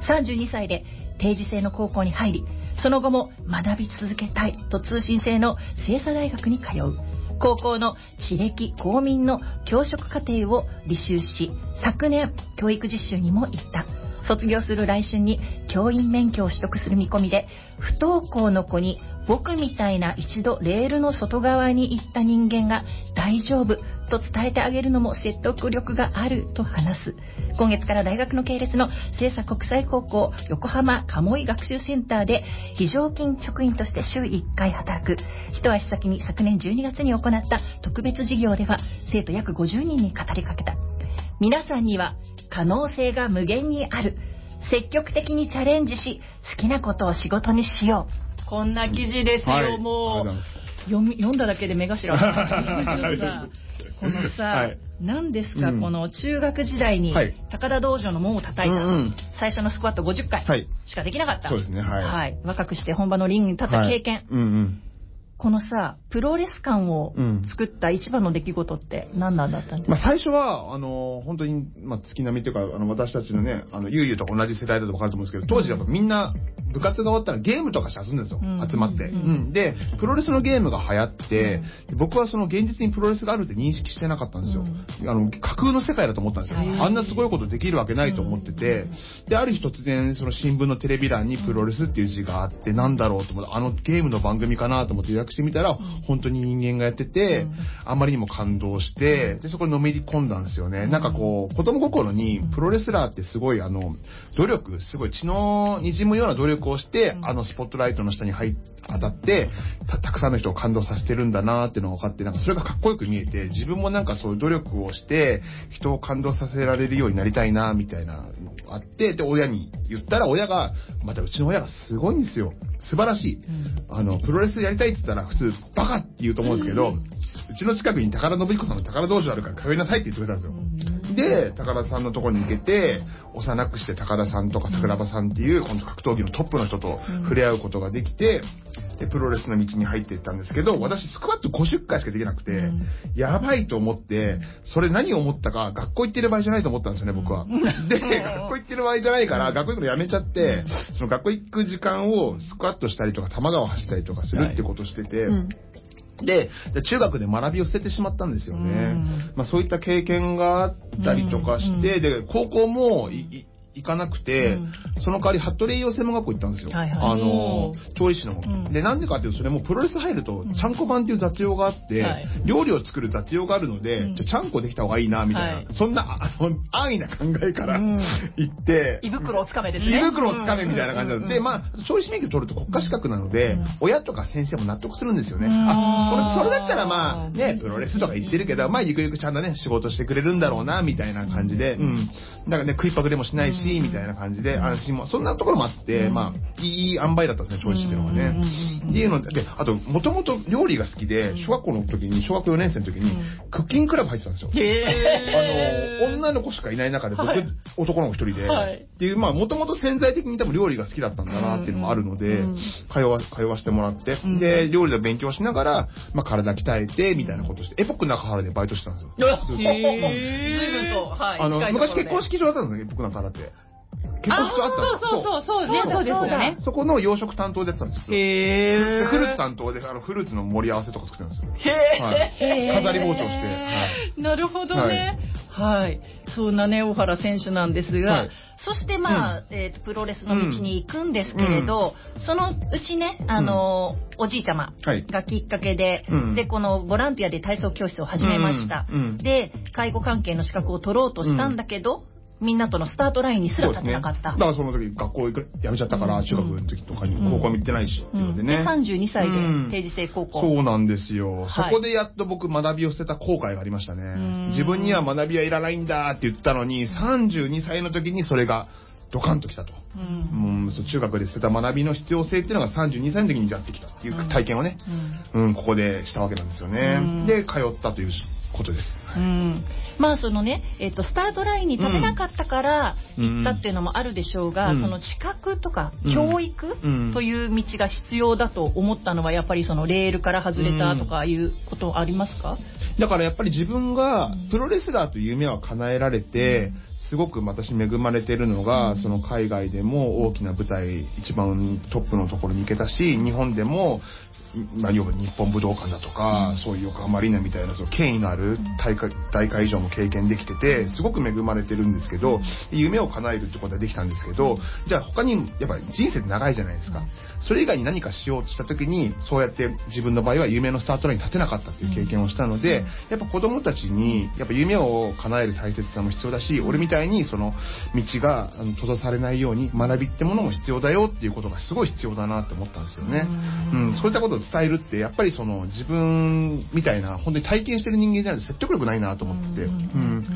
さんじゅうにさいで定時制の高校に入り、その後も学び続けたいと通信制の清華大学に通う。高校の地歴公民の教職課程を履修し、昨年教育実習にも行った。卒業する来春に教員免許を取得する見込みで、不登校の子に僕みたいな一度レールの外側に行った人間が大丈夫と伝えてあげるのも説得力があると話す。今月から大学の系列の清華国際高校横浜鴨居学習センターで非常勤職員として週いっかい働く。一足先に昨年じゅうにがつに行った特別授業では生徒約ごじゅうにんに語りかけた。皆さんには可能性が無限にある。積極的にチャレンジし、好きなことを仕事にしよう。こんな記事ですよ、はい、もう読み読んだだけで目頭がこのさ、はい、何ですか、うん、この中学時代に高田道場の門を叩いた、うんうん、最初のスクワットごじゅっかいしかできなかった、 はい、そうですね、はい、 はい、若くして本場のリングに立った経験、はい、うんうん、このさプロレス感を作った一番の出来事って何なんだったんですか？ まあ、最初はあの本当に、まあ、月並みというかあの私たちのねあのゆうゆうと同じ世代だと分かると思うんですけど、当時やっぱみんな部活が終わったらゲームとかして遊んでるんですよ、うん、集まって、うんうん、でプロレスのゲームが流行って、うん、僕はその現実にプロレスがあるって認識してなかったんですよ、うん、あの架空の世界だと思ったんですよ、はい、あんなすごいことできるわけないと思ってて、うん、である日突然その新聞のテレビ欄にプロレスっていう字があって、なんだろうと思って、あのゲームの番組かなと思って予約してみたら、うん、本当に人間がやってて、うん、あまりにも感動して、でそこにのめり込んだんですよね、うん、なんかこう子供心にプロレスラーってすごいあの努力すごい血の滲むような努力をして、うん、あのスポットライトの下に入って当たって た, たくさんの人を感動させてるんだなっていうのが分かって、なんかそれがかっこよく見えて、自分もなんかそういう努力をして人を感動させられるようになりたいなみたいなのがあって、で親に言ったら、親がまたうちの親がすごいんですよ、素晴らしい、うん、あのプロレスやりたいって言ったら普通バカって言うと思うんですけど、うん、うちの近くに高田信彦さんの高田道場あるから通いなさいって言ってくれたんですよ、うん、で高田さんのところに行けて、幼くして高田さんとか桜庭さんっていう今度格闘技のトップの人と触れ合うことができて、でプロレスの道に入っていったんですけど、私スクワットごじゅっかいしかできなくて、うん、やばいと思って、それ何を思ったか、学校行ってる場合じゃないと思ったんですよね、僕は。で学校行ってる場合じゃないから、学校行くのやめちゃって、その学校行く時間をスクワットしたりとか多摩川走ったりとかするってことをしてて、はい、うん、で中学で学びを捨ててしまったんですよね、うん、まあ、そういった経験があったりとかして、うん、で高校もいい行かなくて、うん、その代わり服部栄養専門学校行ったんですよ、はいはい、あの調理師の、うん、でなんでかっていうと、それもプロレス入るとちゃんこ版っていう雑用があって、はい、料理を作る雑用があるので、うん、じゃあちゃんこできた方がいいなみたいな、はい、そんなあの安易な考えから、うん、行って胃袋をつかめですね、 胃袋をつかめみたいな感じなんです、うん、でまあ調理師免許取ると国家資格なので、うん、親とか先生も納得するんですよね、うん、あこれそれだったらまあねプロレスとか言ってるけど、まあゆくゆくちゃんとね仕事してくれるんだろうなみたいな感じで、うん、だからね食いっぱぐれもしないし、うん、みたいな感じで安心もそんなところもあって、うん、まあいい塩梅だったんですね、調理師っていうのがね、うん、っていうので、あともともと料理が好きで、小学校の時に小学校よねん生の時に、うん、クッキングクラブ入ってたんですよ、へー、あの女の子しかいない中で僕、はい、男の子一人で、はい、っていうまあもともと潜在的に多分料理が好きだったんだなっていうのもあるので、うん、通わ通わせてもらって、うん、で料理の勉強しながら、まあ、体鍛えてみたいなことをして、エポック中原でバイトしてたんですよ。 へー、随分と、はい、 あの昔結婚式場だったんですよ、エポック中原って。結婚式あったんですよ。 そうそうそうそうね、そうですよね。 そこの洋食担当でやってたんですよ。へー。フルーツ担当で、あのフルーツの盛り合わせとか作ってたんですよ。へー。飾り包丁して。はい、 なるほどね。はい。はい、そんなね大原選手なんですが、はい、そしてまあ、うん、えー、とプロレスの道に行くんですけれど、うん、そのうちねあの、うん、おじいちゃまがきっかけで、はい、でこのボランティアで体操教室を始めました。うんうん、で介護関係の資格を取ろうとしたんだけど。うん、みんなとのスタートラインにすら立てなかった、 ね、だからその時学校行く辞めちゃったから、うん、中学の時とかに高校も行ってないし、 うん、 っていうのでね、 でさんじゅうにさいで定時制高校、 うん、そうなんですよ、はい、そこでやっと僕学びを捨てた後悔がありましたね。自分には学びはいらないんだって言ったのに、さんじゅうにさいの時にそれがドカンときたと、うんうん、そう中学で捨てた学びの必要性っていうのがさんじゅうにさいの時にやってきたっていう体験をね、うんうん、ここでしたわけなんですよね、うん、で通ったということです。 うん、まあそのね、えーと、スタートラインに立てなかったから行ったっていうのもあるでしょうが、うん、その資格とか教育という道が必要だと思ったのはやっぱりそのレールから外れたとかいうことありますか？ だからやっぱり自分がプロレスラーという夢は叶えられて、うん、 すごく私恵まれてるのが、その海外でも大きな舞台一番トップのところに行けたし、日本でもまあ、要は日本武道館だとか、うん、そういう横浜アリーナみたいなその権威のある大会、大会以上も経験できてて、すごく恵まれてるんですけど、夢を叶えるってことはできたんですけど、じゃあ他にやっぱり人生って長いじゃないですか。それ以外に何かしようとした時に、そうやって自分の場合は夢のスタートラインに立てなかったっていう経験をしたので、やっぱ子供たちにやっぱ夢を叶える大切さも必要だし、俺みたいにその道が閉ざされないように学びってものも必要だよっていうことがすごい必要だなって思ったんですよね。うん、そういったことを伝えるってやっぱりその自分みたいな本当に体験してる人間じゃないと説得力ないなと思ってて、うん、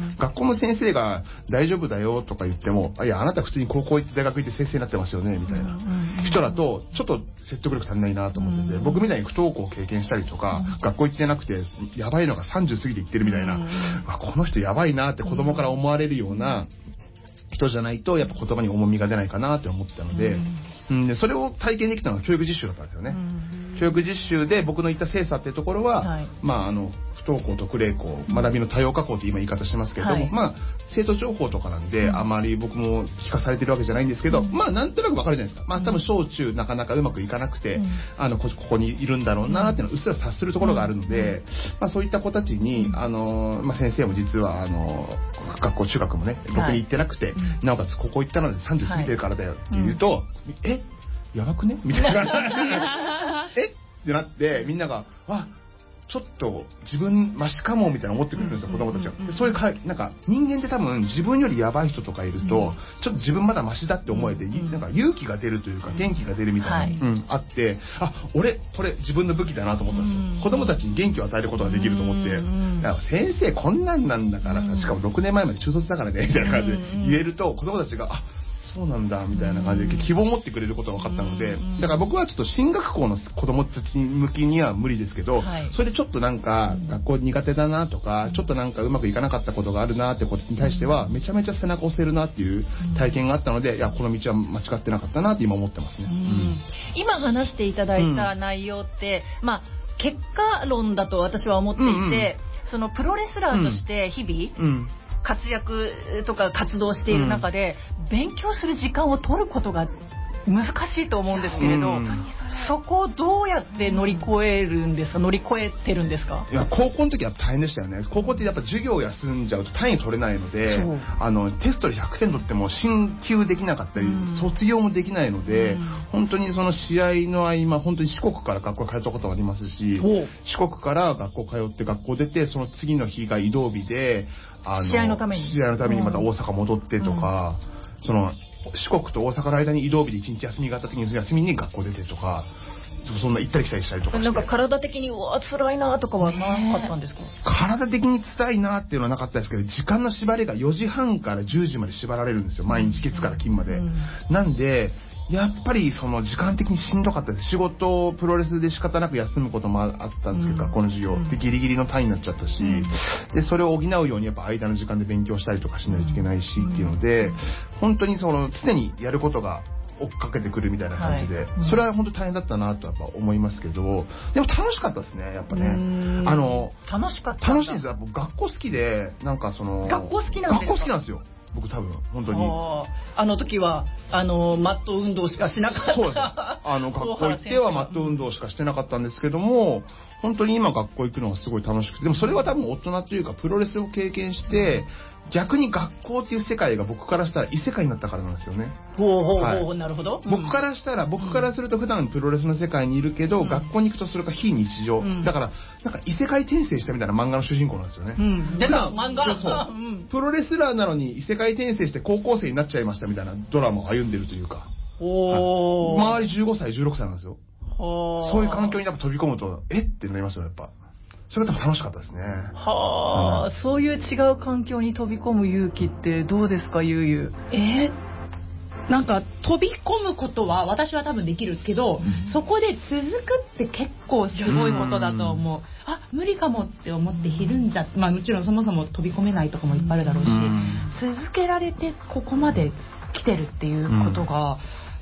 学校の先生が大丈夫だよとか言っても、いやあなた普通に高校行って大学行って先生になってますよねみたいな人だとちょっと説得力足りないなと思ってて、僕みたいに不登校を経験したりとか学校行ってなくてやばいのがさんじゅう過ぎて行ってるみたいな、あこの人やばいなって子供から思われるような人じゃないとやっぱ言葉に重みが出ないかなって思ったので、うん、でそれを体験できたのは教育実習だったんですよね。教育実習で僕の言った精査っていうところは、はい、まああの不登校特例校、学びの多様化校って今言い方しますけれども、はい、まあ生徒情報とかなんで、うん、あまり僕も聞かされてるわけじゃないんですけど、うん、まあなんとなくわかるじゃないですか。まあ多分小中なかなかうまくいかなくて、うん、あのこ, ここにいるんだろうなっていうのをうっすら察するところがあるので、うん、まあそういった子たちにあの、まあ、先生も実はあの学校中学もね僕に行ってなくて、はい、なおかつここ行ったのでさんじゅう過ぎてるからだよって言うと、はい、えやばくねみたいなえってなってみんながあちょっと自分マシかもみたいな思ってくるんですよ、子供たちが。でそういうかなんか人間って多分自分よりやばい人とかいると、うん、ちょっと自分まだマシだって思えて、うん、なんか勇気が出るというか元気が出るみたいな、はい、うん、あってあ俺これ自分の武器だなと思ったんですよ、うん、子供たちに元気を与えることができると思って、うん、だから先生こんなんなんだからさしかもろくねんまえまで中卒だからねみたいな感じで言えると子供たちがあそうなんだみたいな感じで希望を持ってくれることが分かったので、だから僕はちょっと進学校の子供たち向きには無理ですけど、はい、それでちょっとなんか学校苦手だなとかちょっとなんかうまくいかなかったことがあるなってことに対してはめちゃめちゃ背中を押せるなっていう体験があったので、いやこの道は間違ってなかったなって今思ってますね。うん、 今話していただいた内容って、うん、まあ結果論だと私は思っていて、うんうん、そのプロレスラーとして日々、うんうん活躍とか活動している中で、うん、勉強する時間を取ることが難しいと思うんですけれど、うん、そこをどうやって乗り越えるんですか乗り越えてるんですか？ いや高校の時は大変でしたよね。高校ってやっぱ授業を休んじゃうと単位取れないので、あのテストでひゃくてん取っても進級できなかったり、うん、卒業もできないので、うん、本当にその試合の合間本当に四国から学校通ったことがありますし、四国から学校通って学校出てその次の日が移動日であの試合のために試合のためにまた大阪戻ってとか、うん、その四国と大阪の間に移動日で一日休みがあった時に休みに学校出てとかそんな行ったり来たりしたりとかして、 なんか体的にうわ辛いなとかはなかったんですか？ 体的に辛いなっていうのはなかったですけど、時間の縛りがよじはんからじゅうじまで縛られるんですよ、毎日月から金まで、うん、なんでやっぱりその時間的にしんどかったです。仕事プロレスで仕方なく休むこともあったんですけど、うん、学校の授業でギリギリの単位になっちゃったし、うん、でそれを補うようにやっぱ間の時間で勉強したりとかしないといけないしっていうので、本当にその常にやることが追っかけてくるみたいな感じで、はい、それは本当大変だったなとやっぱ思いますけど、でも楽しかったですねやっぱね。あの楽しかった楽しいです。やっぱ学校好きで、なんかその学校好きなんですか？ 学校好きなんですよ僕多分本当に。 あ, あの時はあのマット運動しかしなかった。 そうです。あの学校行ってはマット運動しかしてなかったんですけども、本当に今学校行くのがすごい楽しくて、でもそれは多分大人というかプロレスを経験して逆に学校っていう世界が僕からしたら異世界になったからなんですよね。 ほうほうほう、はい、なるほど、 うん、僕からしたら僕からすると普段プロレスの世界にいるけど、うん、学校に行くとそれが非日常、うん、だからなんか異世界転生したみたいな漫画の主人公なんですよね、 うん、出た漫画そうそう、うん、プロレスラーなのに異世界転生して高校生になっちゃいましたみたいなドラマを歩んでるというか、 お、 はい、周りじゅうごさいじゅうろくさいなんですよ。そういう環境にやっぱ飛び込むとえってなりますよやっぱ。それが楽しかったですね。 はあ、うん、そういう違う環境に飛び込む勇気ってどうですか、ゆうゆう。 えー、なんか飛び込むことは私は多分できるけど、うん、そこで続くって結構すごいことだと思う。うん、あ、無理かもって思ってひるんじゃって、まあもちろんそもそも飛び込めないとかもいっぱいあるだろうし、うん、続けられてここまで来てるっていうことが、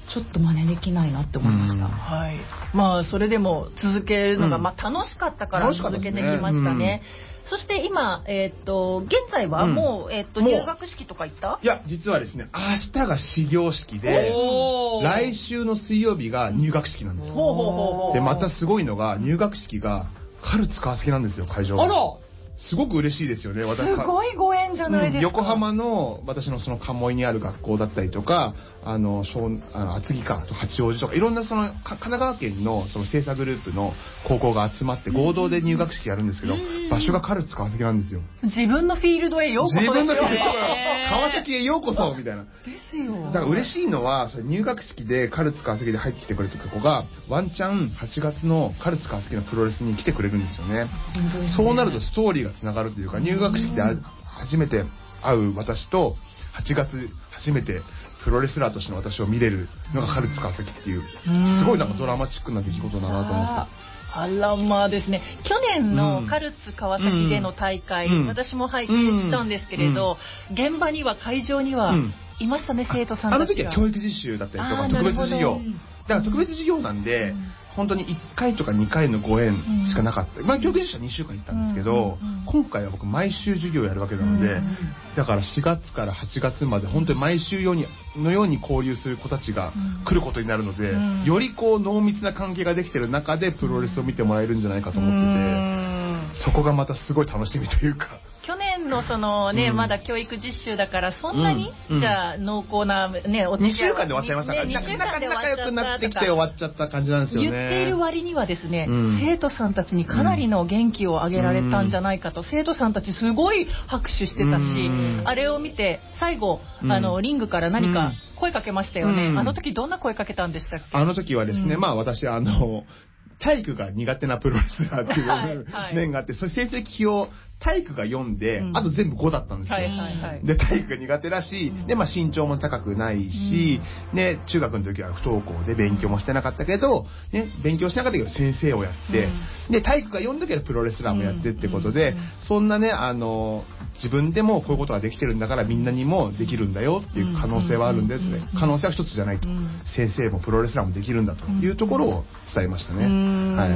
ちょっと真似できないなって思いました。はい。まあそれでも続けるのが、まあ楽しかったから続けてきましたね。そして今、えっと、現在はもう、えっと、入学式とか行った？ いや、実はですね、明日が始業式で、来週の水曜日が入学式なんです。で、またすごいのが、入学式がカルツ川崎なんですよ、会場。あら！すごく嬉しいですよね。 私すごいご縁じゃないですか。 横浜の私のその鴨居にある学校だったりとか、あのあの厚木か八王子とかいろんなその神奈川県のその精査グループの高校が集まって合同で入学式やるんですけど、場所がカルツ川崎なんですよ。 自分のフィールドへようこそですよ。 自分のフィールドへ川崎へようこそみたいな。 ですよ。 だから嬉しいのは入学式でカルツ川崎で入ってきてくれた子がワンチャンはちがつのカルツ川崎のプロレスに来てくれるんですよね。そうなるとストーリーがつながるというか、入学式で初めて会う私とはちがつ初めてプロレスラーとしての私を見れるのがカルツ川崎っていう、すごいなんかドラマチックな出来事だなと思って。 あらまあですね、去年のカルツ川崎での大会、うん、私も拝見したんですけれど、うん、現場には会場にはいましたね、生徒さんたちが。 あの時は教育実習だったりとか特別授業。だから特別授業なんで、うん、本当にいっかいとかにかいのご縁しかなかった。うん、まあ教育実習はにしゅうかん行ったんですけど、うんうん、今回は僕毎週授業をやるわけなので、うん、だからしがつからはちがつまで本当に毎週ようにのように交流する子たちが来ることになるので、うん、よりこう濃密な関係ができてる中でプロレスを見てもらえるんじゃないかと思ってて、そこがまたすごい楽しみというか。 去年のそのね、うん、まだ教育実習だからそんなに、うん、じゃあ濃厚なね、 お付き合いはにしゅうかんで終わっちゃいましたから、ね、なかなか仲良くなってきて終わっちゃった感じなんですよね。 言っている割にはですね、うん、生徒さんたちにかなりの元気をあげられたんじゃないかと、うん、生徒さんたちすごい拍手してたし、うん、あれを見て最後、うん、あのリングから何か声かけましたよね。うん、あの時どんな声かけたんでしたっけ？ あの時はですね、うん、まあ私あの体育が苦手なプロレスラーっていう面があって、それ成績を体育がよんで、うん、あと全部ごだったんですよ。はいはいはい、で、体育が苦手だし、うん、で、まあ身長も高くないし、うん、で、中学の時は不登校で勉強もしてなかったけど、ね、勉強しなかったけど先生をやって、うん、で、体育がよんだけどプロレスラーもやってってことで、うん、そんなね、あの、自分でもこういうことができてるんだからみんなにもできるんだよっていう可能性はあるんですね。可能性は一つじゃないと。先生もプロレスラーもできるんだというところを伝えましたね。はい。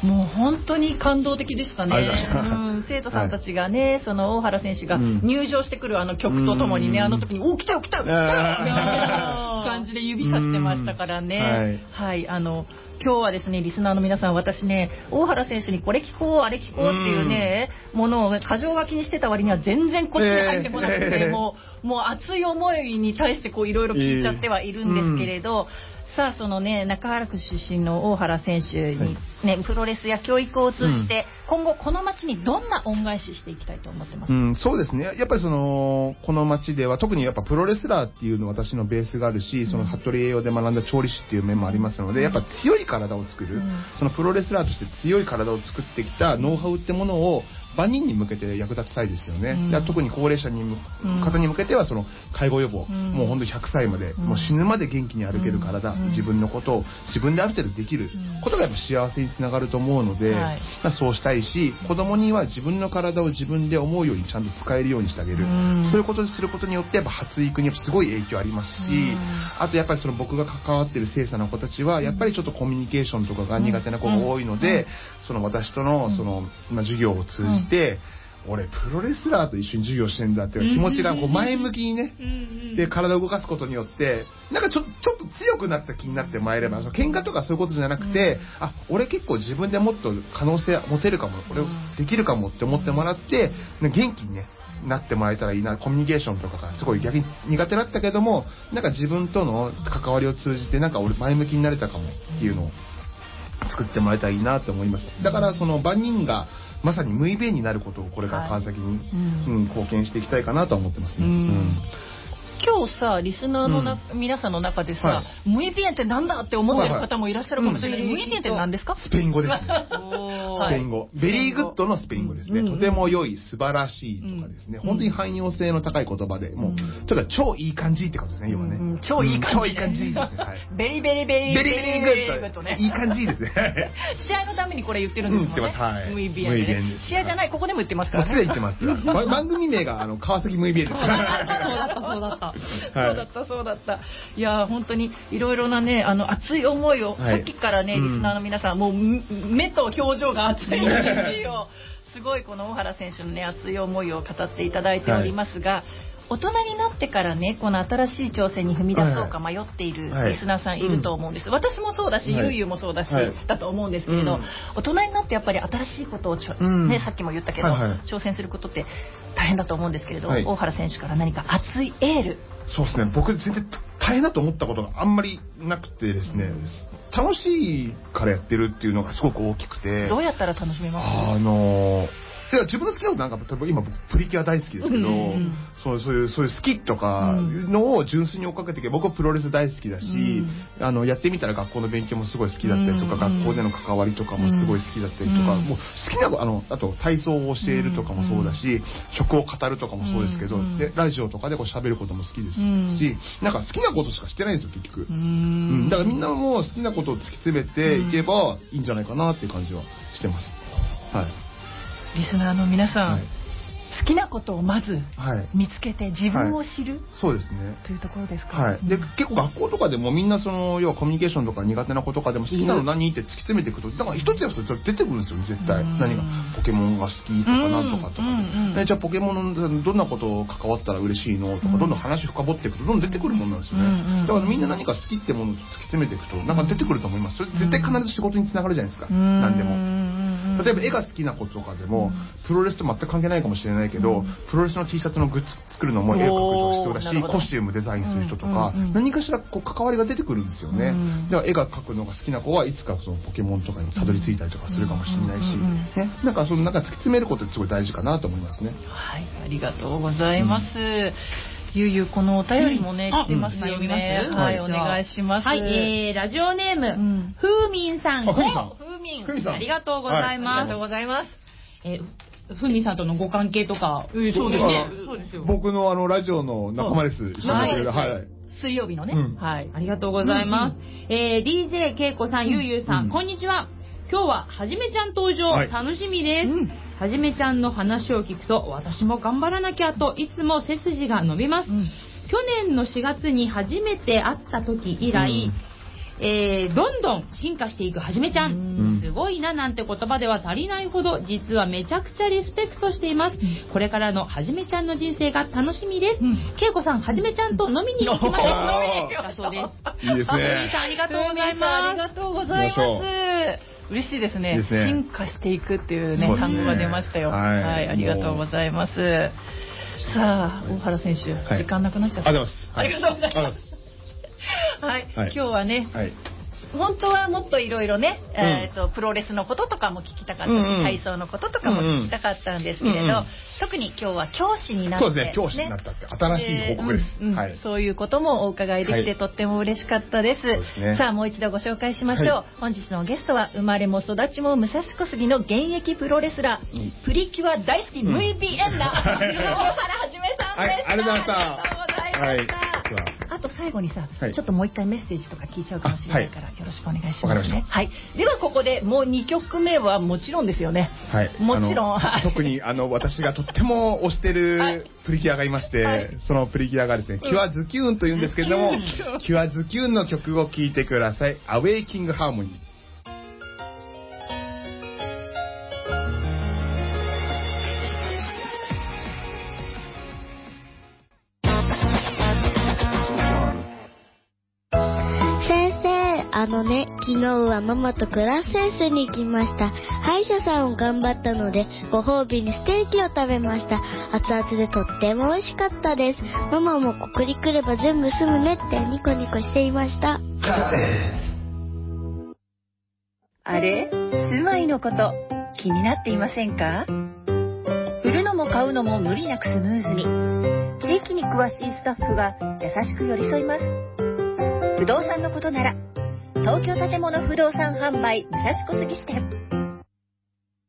もう本当に感動的でしたね。うん、生徒さんたちがね、はい、その大原選手が入場してくるあの曲とともにね、あの時にお来たよ来たよ来たよみたいな感じで指さしてましたからね。はい、はい、あの今日はですね、リスナーの皆さん、私ね、大原選手にこれ聞こうあれ聞こうっていうね、ものを過剰書きにしてた割には全然こっちに入ってこなくて、えー、もうもう熱い思いに対してこういろいろ聞いちゃってはいるんですけれど。えーさあそのね、中原区出身の大原選手に、ね、はい、プロレスや教育を通じて、うん、今後この町にどんな恩返ししていきたいと思ってますか？ うん、そうですね。やっぱりそのこの町では特にやっぱプロレスラーっていうの私のベースがあるし、その服部栄養で学んだ調理師っていう面もありますので、やっぱ強い体を作る、うん、そのプロレスラーとして強い体を作ってきたノウハウってものを万人に向けて役立てたいですよね。うん、特に高齢者に方に向けてはその介護予防、うん、もう本当にひゃくさいまで、うん、もう死ぬまで元気に歩ける体、うん、自分のことを自分である程度できることがやっぱ幸せにつながると思うので、うん、まあ、そうしたいし、子供には自分の体を自分で思うようにちゃんと使えるようにしてあげる、うん、そういうことにすることによってやっぱ発育にすごい影響ありますし、うん、あとやっぱりその僕が関わってる生産の子たちはやっぱりちょっとコミュニケーションとかが苦手な子が多いので、うんうん、その私とのその、まあ、授業を通じて、うん、俺プロレスラーと一緒に授業してんだっていう気持ちがこう前向きにね、で体を動かすことによってなんかちょ、ちょっと強くなった気になってもらえれば、その喧嘩とかそういうことじゃなくて、あ、俺結構自分でもっと可能性持てるかも、俺できるかもって思ってもらって、元気にねなってもらえたらいいな。コミュニケーションとかがすごい逆に苦手だったけども、なんか自分との関わりを通じてなんか俺前向きになれたかもっていうのを作ってもらえたらいいなと思います。だからその万人がまさに無意弁になることをこれから川崎に、はい、うんうん、貢献していきたいかなと思ってますね。うん、 今日さ、リスナーのな、うん、皆さんの中でさ、はい、ムイビエンってなんだって思ってる方もいらっしゃるかもしれない。ムイビエンって何ですか？ スペイン語ですね。 スペイン語。ベリーグッドのスペイン語ですね。とても良い、素晴らしいとかですね。本当に汎用性の高い言葉で、もう、というか超いい感じってことですね、要はね。 超いい感じ。 超いい感じですね。 ベリベリベリベリベリグッドね。いい感じですね。 試合のためにこれ言ってるんですもんね。 はい。 ムイビエンです。試合じゃない、ここでも言ってますからね。もちろん言ってます。番組名が、あの、川崎ムイビエンです。 そうだった、そうだった。 そうだった、そうだった。いや、本当にいろいろなね、あの、熱い思いを、さっきからね、リスナーの皆さん、もう、目と表情が熱いんですよ。すごいこの大原選手のね、熱い思いを語っていただいておりますが、大人になってからね、この新しい挑戦に踏み出そうか迷っているリスナーさんいると思うんです。私もそうだし、ゆうゆうもそうだし、だと思うんですけれど、大人になってやっぱり新しいことを、ね、さっきも言ったけど、挑戦することって大変だと思うんですけれど、大原選手から何か熱いエール。 そうですね、僕全然大変だと思ったことがあんまりなくてですね、楽しいからやってるっていうのがすごく大きくて。 どうやったら楽しめますか？ あのーいや自分の好きなことなんか例えば今僕プリキュア大好きですけど、うん、そうそういうそういう好きとかのを純粋に追っかけていけば僕はプロレス大好きだし、うん、あのやってみたら学校の勉強もすごい好きだったりとか、うん、学校での関わりとかもすごい好きだったりとか、うん、もう好きなあのあと体操を教えるとかもそうだし、うん、食を語るとかもそうですけど、うん、でラジオとかでこう喋ることも好きですし、うん、なんか好きなことしかしてないんですよ結局、うん、だからみんなも好きなことを突き詰めていけばいいんじゃないかなっていう感じはしてます。はい。 リスナーの皆さん、はい、好きなことをまず見つけて自分を知る、はい、 そうですねというところですか。 はい、で結構学校とかでもみんなその要はコミュニケーションとか苦手な子とかでも好きなの何って突き詰めていくとだから一つや二つ出てくるんですよ絶対。何がポケモンが好きとかなんとかとかで、じゃあポケモンのどんなことを関わったら嬉しいのとかどんどん話深掘っていくとどんどん出てくるものなんですよね。だからみんな何か好きってものを突き詰めていくとなんか出てくると思います。それ絶対必ず仕事につながるじゃないですか。何でも例えば絵が好きな子とかでも、うん、プロレスと全く関係ないかもしれないけど、うん、プロレスの T シャツのグッズ作るのも絵を描く人必要だしコスチュームデザインする人とか、うんうん、何かしらこう関わりが出てくるんですよね、うん、だから絵が描くのが好きな子はいつかそのポケモンとかにたどり着いたりとかするかもしれないし、ね、なんかそのなんか突き詰めることってすごい大事かなと思いますね。 はい、ありがとうございます、うんゆうゆうこのお便りもね、来てますよね。はい、お願いします。 はい、えー、ラジオネーム、ふうみんさん。 ふうみんさん。 ふうみん。ありがとうございます。 ありがとうございます。 えー、ふうみんさんとのご関係とか。 そうですね。そうですよ。 僕のあの、ラジオの仲間です。一緒にやってる。はい。 水曜日のね。はい。 ありがとうございます。えー、ディージェー けいこさん、ゆうゆうさん、こんにちは。今日ははじめちゃん登場、楽しみです。はじめちゃんの話を聞くと、私も頑張らなきゃといつも背筋が伸びます。去年のしがつに初めて会った時以来、うんえー、どんどん進化していくはじめちゃん、うん、すごいななんて言葉では足りないほど実はめちゃくちゃリスペクトしています、うん、これからのはじめちゃんの人生が楽しみです、うん、けいこさんはじめちゃんと飲みに行きましょうだそうですいいですねさんありがとうございますありがとうございます嬉しいですね。ですね進化していくっていうね、単語が出ましたよ。はい、はい、ありがとうございます。さあ、大原選手、はい、時間なくなっちゃった。 ありがとうございます。 ありがとうございます。はい、はい、今日はね、はい、本当はもっといろいろね、うん、えっとプロレスのこととかも聞きたかったし、うんうん、体操のこととかも聞きたかったんですけれど、うんうん、特に今日は教師になって、 そうですね、教師になったって新しい報告です。 えーうんはい、そういうこともお伺いできて、はい、とっても嬉しかったです。そうですね、さあもう一度ご紹介しましょう。はい、本日のゲストは生まれも育ちも武蔵小杉の現役プロレスラー、うん、プリキュア大好き ブイビーエン な大原はじめさんでした。はい、 ありがとうございました。 ありがとうございました。はいあと最後にさ、はい、ちょっともう一回メッセージとか聞いちゃうかもしれないから、はい、よろしくお願いしますね。はい。ではここでもうにきょくめはもちろんですよね。はい。もちろん。 特にあの私がとっても推してるプリキュアがいまして、はい、そのプリキュアがですね、キュアズキューンというんですけれども、キュアズキューンの曲を聴いてください。アウェイキングハーモニー。 あのね、昨日はママとクラスセンスに行きました。歯医者さんを頑張ったので、ご褒美にステーキを食べました。熱々でとっても美味しかったです。ママもここに来れば全部済むねってニコニコしていました。 あれ、住まいのこと気になっていませんか？売るのも買うのも無理なくスムーズに、地域に詳しいスタッフが優しく寄り添います。不動産のことなら東京建物不動産販売武蔵小杉支店。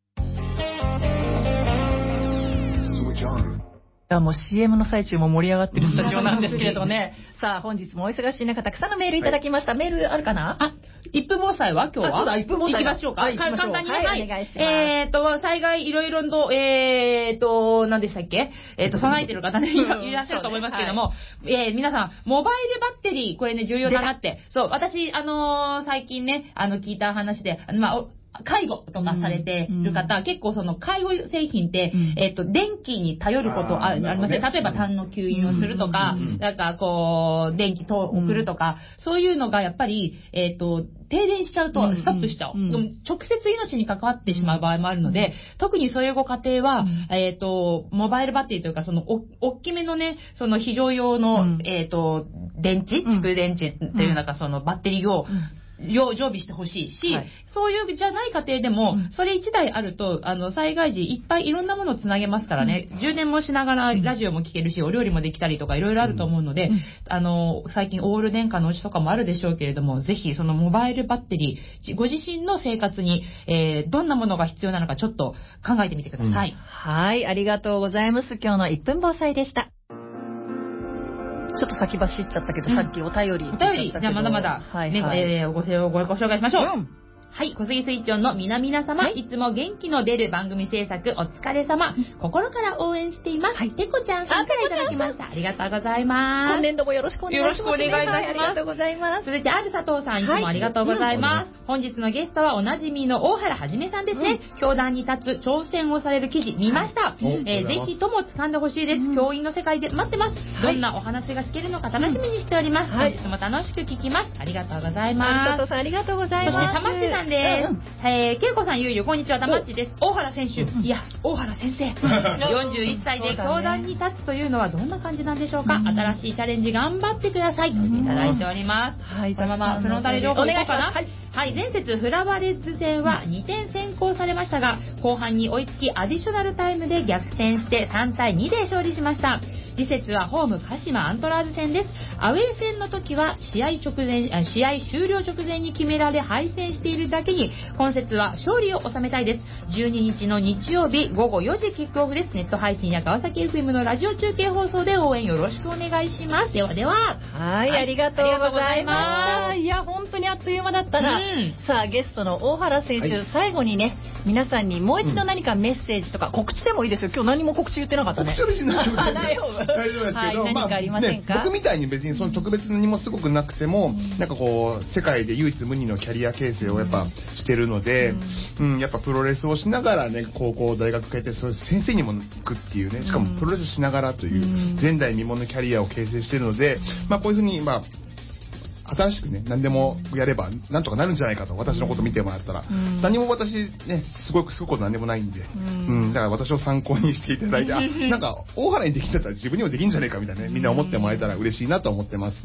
あもう シーエム の最中も盛り上がってるスタジオなんですけれどね。さあ、本日もお忙しい中、たくさんのメールいただきました。はい、メールあるかなあ、 いっぷん防災は今日はそうだ、いっぷん防災。 行きましょうか。 はい、 簡単にね。 はい、お願いします。 えーと、災害いろいろと、えーと、何でしたっけえーと、備えてる方ね、いらっしゃると思いますけれども、はい、えー、皆さん、モバイルバッテリー、これね、重要だなって。そう、私、あのー、最近ね、あの、聞いた話で、まあ、介護とかされてる方、うん、結構その介護製品って、うん、えっと、電気に頼ることありますね。例えば、痰の吸引をするとか、うん、なんかこう、電気と送るとか、うん、そういうのがやっぱり、えっと、停電しちゃうとストップしちゃう。うんうん、直接命に関わってしまう場合もあるので、うん、特にそういうご家庭は、うん、えっと、モバイルバッテリーというか、そのお、大きめのね、その非常用の、うん、えっと、電池、蓄電池っていうなんかそのバッテリーを、うん常備してほしいし、はい、そういうじゃない家庭でも、うん、それ一台あると、あの、災害時いっぱいいろんなものをつなげますからね、うん、充電もしながらラジオも聞けるし、お料理もできたりとかいろいろあると思うので、うん、あの、最近オール電化のうちとかもあるでしょうけれども、ぜひそのモバイルバッテリー、ご自身の生活に、えー、どんなものが必要なのかちょっと考えてみてください。うん、 はい、ありがとうございます。今日のいっぷん防災でした。ちょっと先走っちゃったけど、うん、さっきお便り。 お便り。じゃあまだまだ、はい、ね、はい、えー、ごごご紹介しましょう。うんはい、小杉スイッチョンの皆々様、はい、いつも元気の出る番組制作お疲れ様、心から応援しています。はい、ペコちゃんさんからいただきました。ありがとうございます。 今年度もよろしくお願いします、ね。 よろしくお願いいたします。はい、ありがとうございます。 続いて、ある佐藤さん、いつもありがとうございます。はいうん、本日のゲストはおなじみの大原はじめさんですね。うん、教壇に立つ挑戦をされる記事見ました。うん、えー、ぜひとも掴んでほしいです。うん、教員の世界で待ってます。はい、どんなお話が聞けるのか楽しみにしております。はい、本日も楽しく聞きます。ありがとうございます。 佐藤さん、ありがとうございます。 そして、たまっちさんです。うんえー、けいこさん、ゆうゆう、こんにちは、たまっちです。大原選手、いや、大原先生。よんじゅういっさいで教壇に立つというのはどんな感じなんでしょうか、うん、新しいチャレンジ頑張ってください。といただいております。はい、そのまま、フロンタル情報いこうかな。はい、はい、前節、フラワレッズ戦はにてん先行されましたが、後半に追いつき、アディショナルタイムで逆転してさんたいにで勝利しました。次節はホーム鹿島アントラーズ戦です。アウェー戦の時は試合直前、試合終了直前に決められ敗戦しているだけに、今節は勝利を収めたいです。じゅうににちの日曜日ごごよじキックオフです。ネット配信や川崎 エフエム のラジオ中継放送で応援よろしくお願いします。ではでは。 はい、はい、ありがとうございます。いや、本当にあっという間だったな。うん、さあ、ゲストの大原選手、はい、最後にね、皆さんにもう一度何かメッセージとか、うん、告知でもいいですよ。今日何も告知言ってなかったね。 告知は別に大丈夫です。 大丈夫ですけど、はい、何かありませんか、 まあね、僕みたいに別にその特別にもすごくなくても、うん、なんかこう、世界で唯一無二のキャリア形成をやっぱしてるので、うん、うん、やっぱプロレスをしながらね、高校、大学通って、それ先生にも行くっていうね、しかもプロレスしながらという前代未聞のキャリアを形成してるので、まあこういうふうに、まあ、新しくね、何でもやればなんとかなるんじゃないかと、私のこと見てもらったら、うん、何も私ね、すごくすごくこと何でもないんで、うん、うん、だから私を参考にしていただいて、あ、なんか大原にできたら自分にもできんじゃないかみたいなね、みんな思ってもらえたら嬉しいなと思ってます。 うん、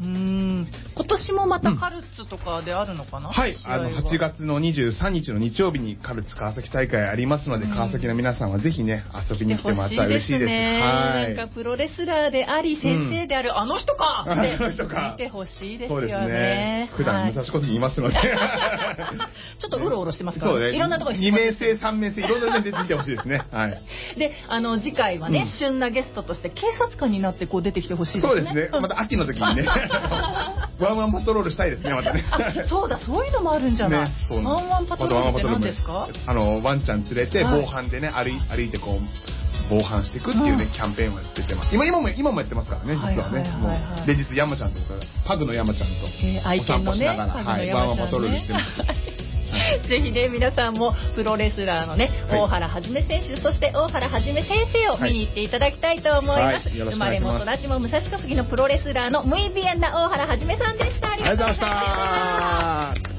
今年もまたカルツとかであるのかな、 うん、はい、あのはちがつのにじゅうさんにちの日曜日にカルツ川崎大会ありますので、うん、川崎の皆さんはぜひね、遊びに来てもらったら嬉しいです。 ね、はい。なんかプロレスラーであり先生である、うん、あの人かってあの人か見てほしいですよね。 そうですね。普段武蔵小杉にいますのでちょっとうろうろしてますから、 そうね、いろんなところににめいせいさんめいせいいろんな面で見てほしいですね。はい。 で、あの次回はね、うん、旬なゲストとして警察官になってこう出てきてほしいですね。 そうですね。また秋の時にねワンワンパトロールしたいですね、またね。 そうだ、そういうのもあるんじゃない。ね、そうワンワンパトロールって何ですか？ あのワンちゃん連れて防犯でね、はい、歩い歩いてこう防犯していくっていうね、うん、キャンペーンをやってます。今今も今もやってますからね、実はね。もう連日山ちゃんとかパグの山ちゃんとお散歩しながら、はい、ワンワンパトロールしてます。 ぜひね、皆さんもプロレスラーのね、はい、大原はじめ選手、そして大原はじめ先生を見に行っていただきたいと思います。はいはい、生まれも育ちも武蔵小杉のプロレスラーのムイビエンな大原はじめさんでした。ありがとうございました。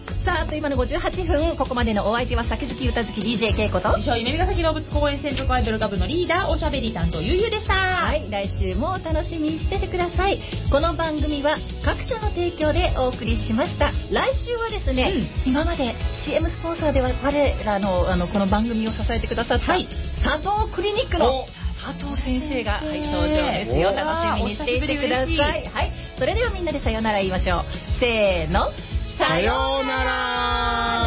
さあ、あっという間のごじゅうはちふん、ここまでのお相手は酒好き歌好き ディージェー けいこと、 自称夢見ヶ崎動物公園専属アイドルガブのリーダー、おしゃべり担当ゆうゆうでした。 はい、来週もお楽しみにしててください。この番組は各社の提供でお送りしました。来週はですね、うん、今まで シーエム スポンサーでは我らのあのこの番組を支えてくださった、はい、佐藤クリニックの佐藤先生が、はい、登場ですよ。楽しみにしていてください。はい、それではみんなでさよなら言いましょう。せーの、 さようなら。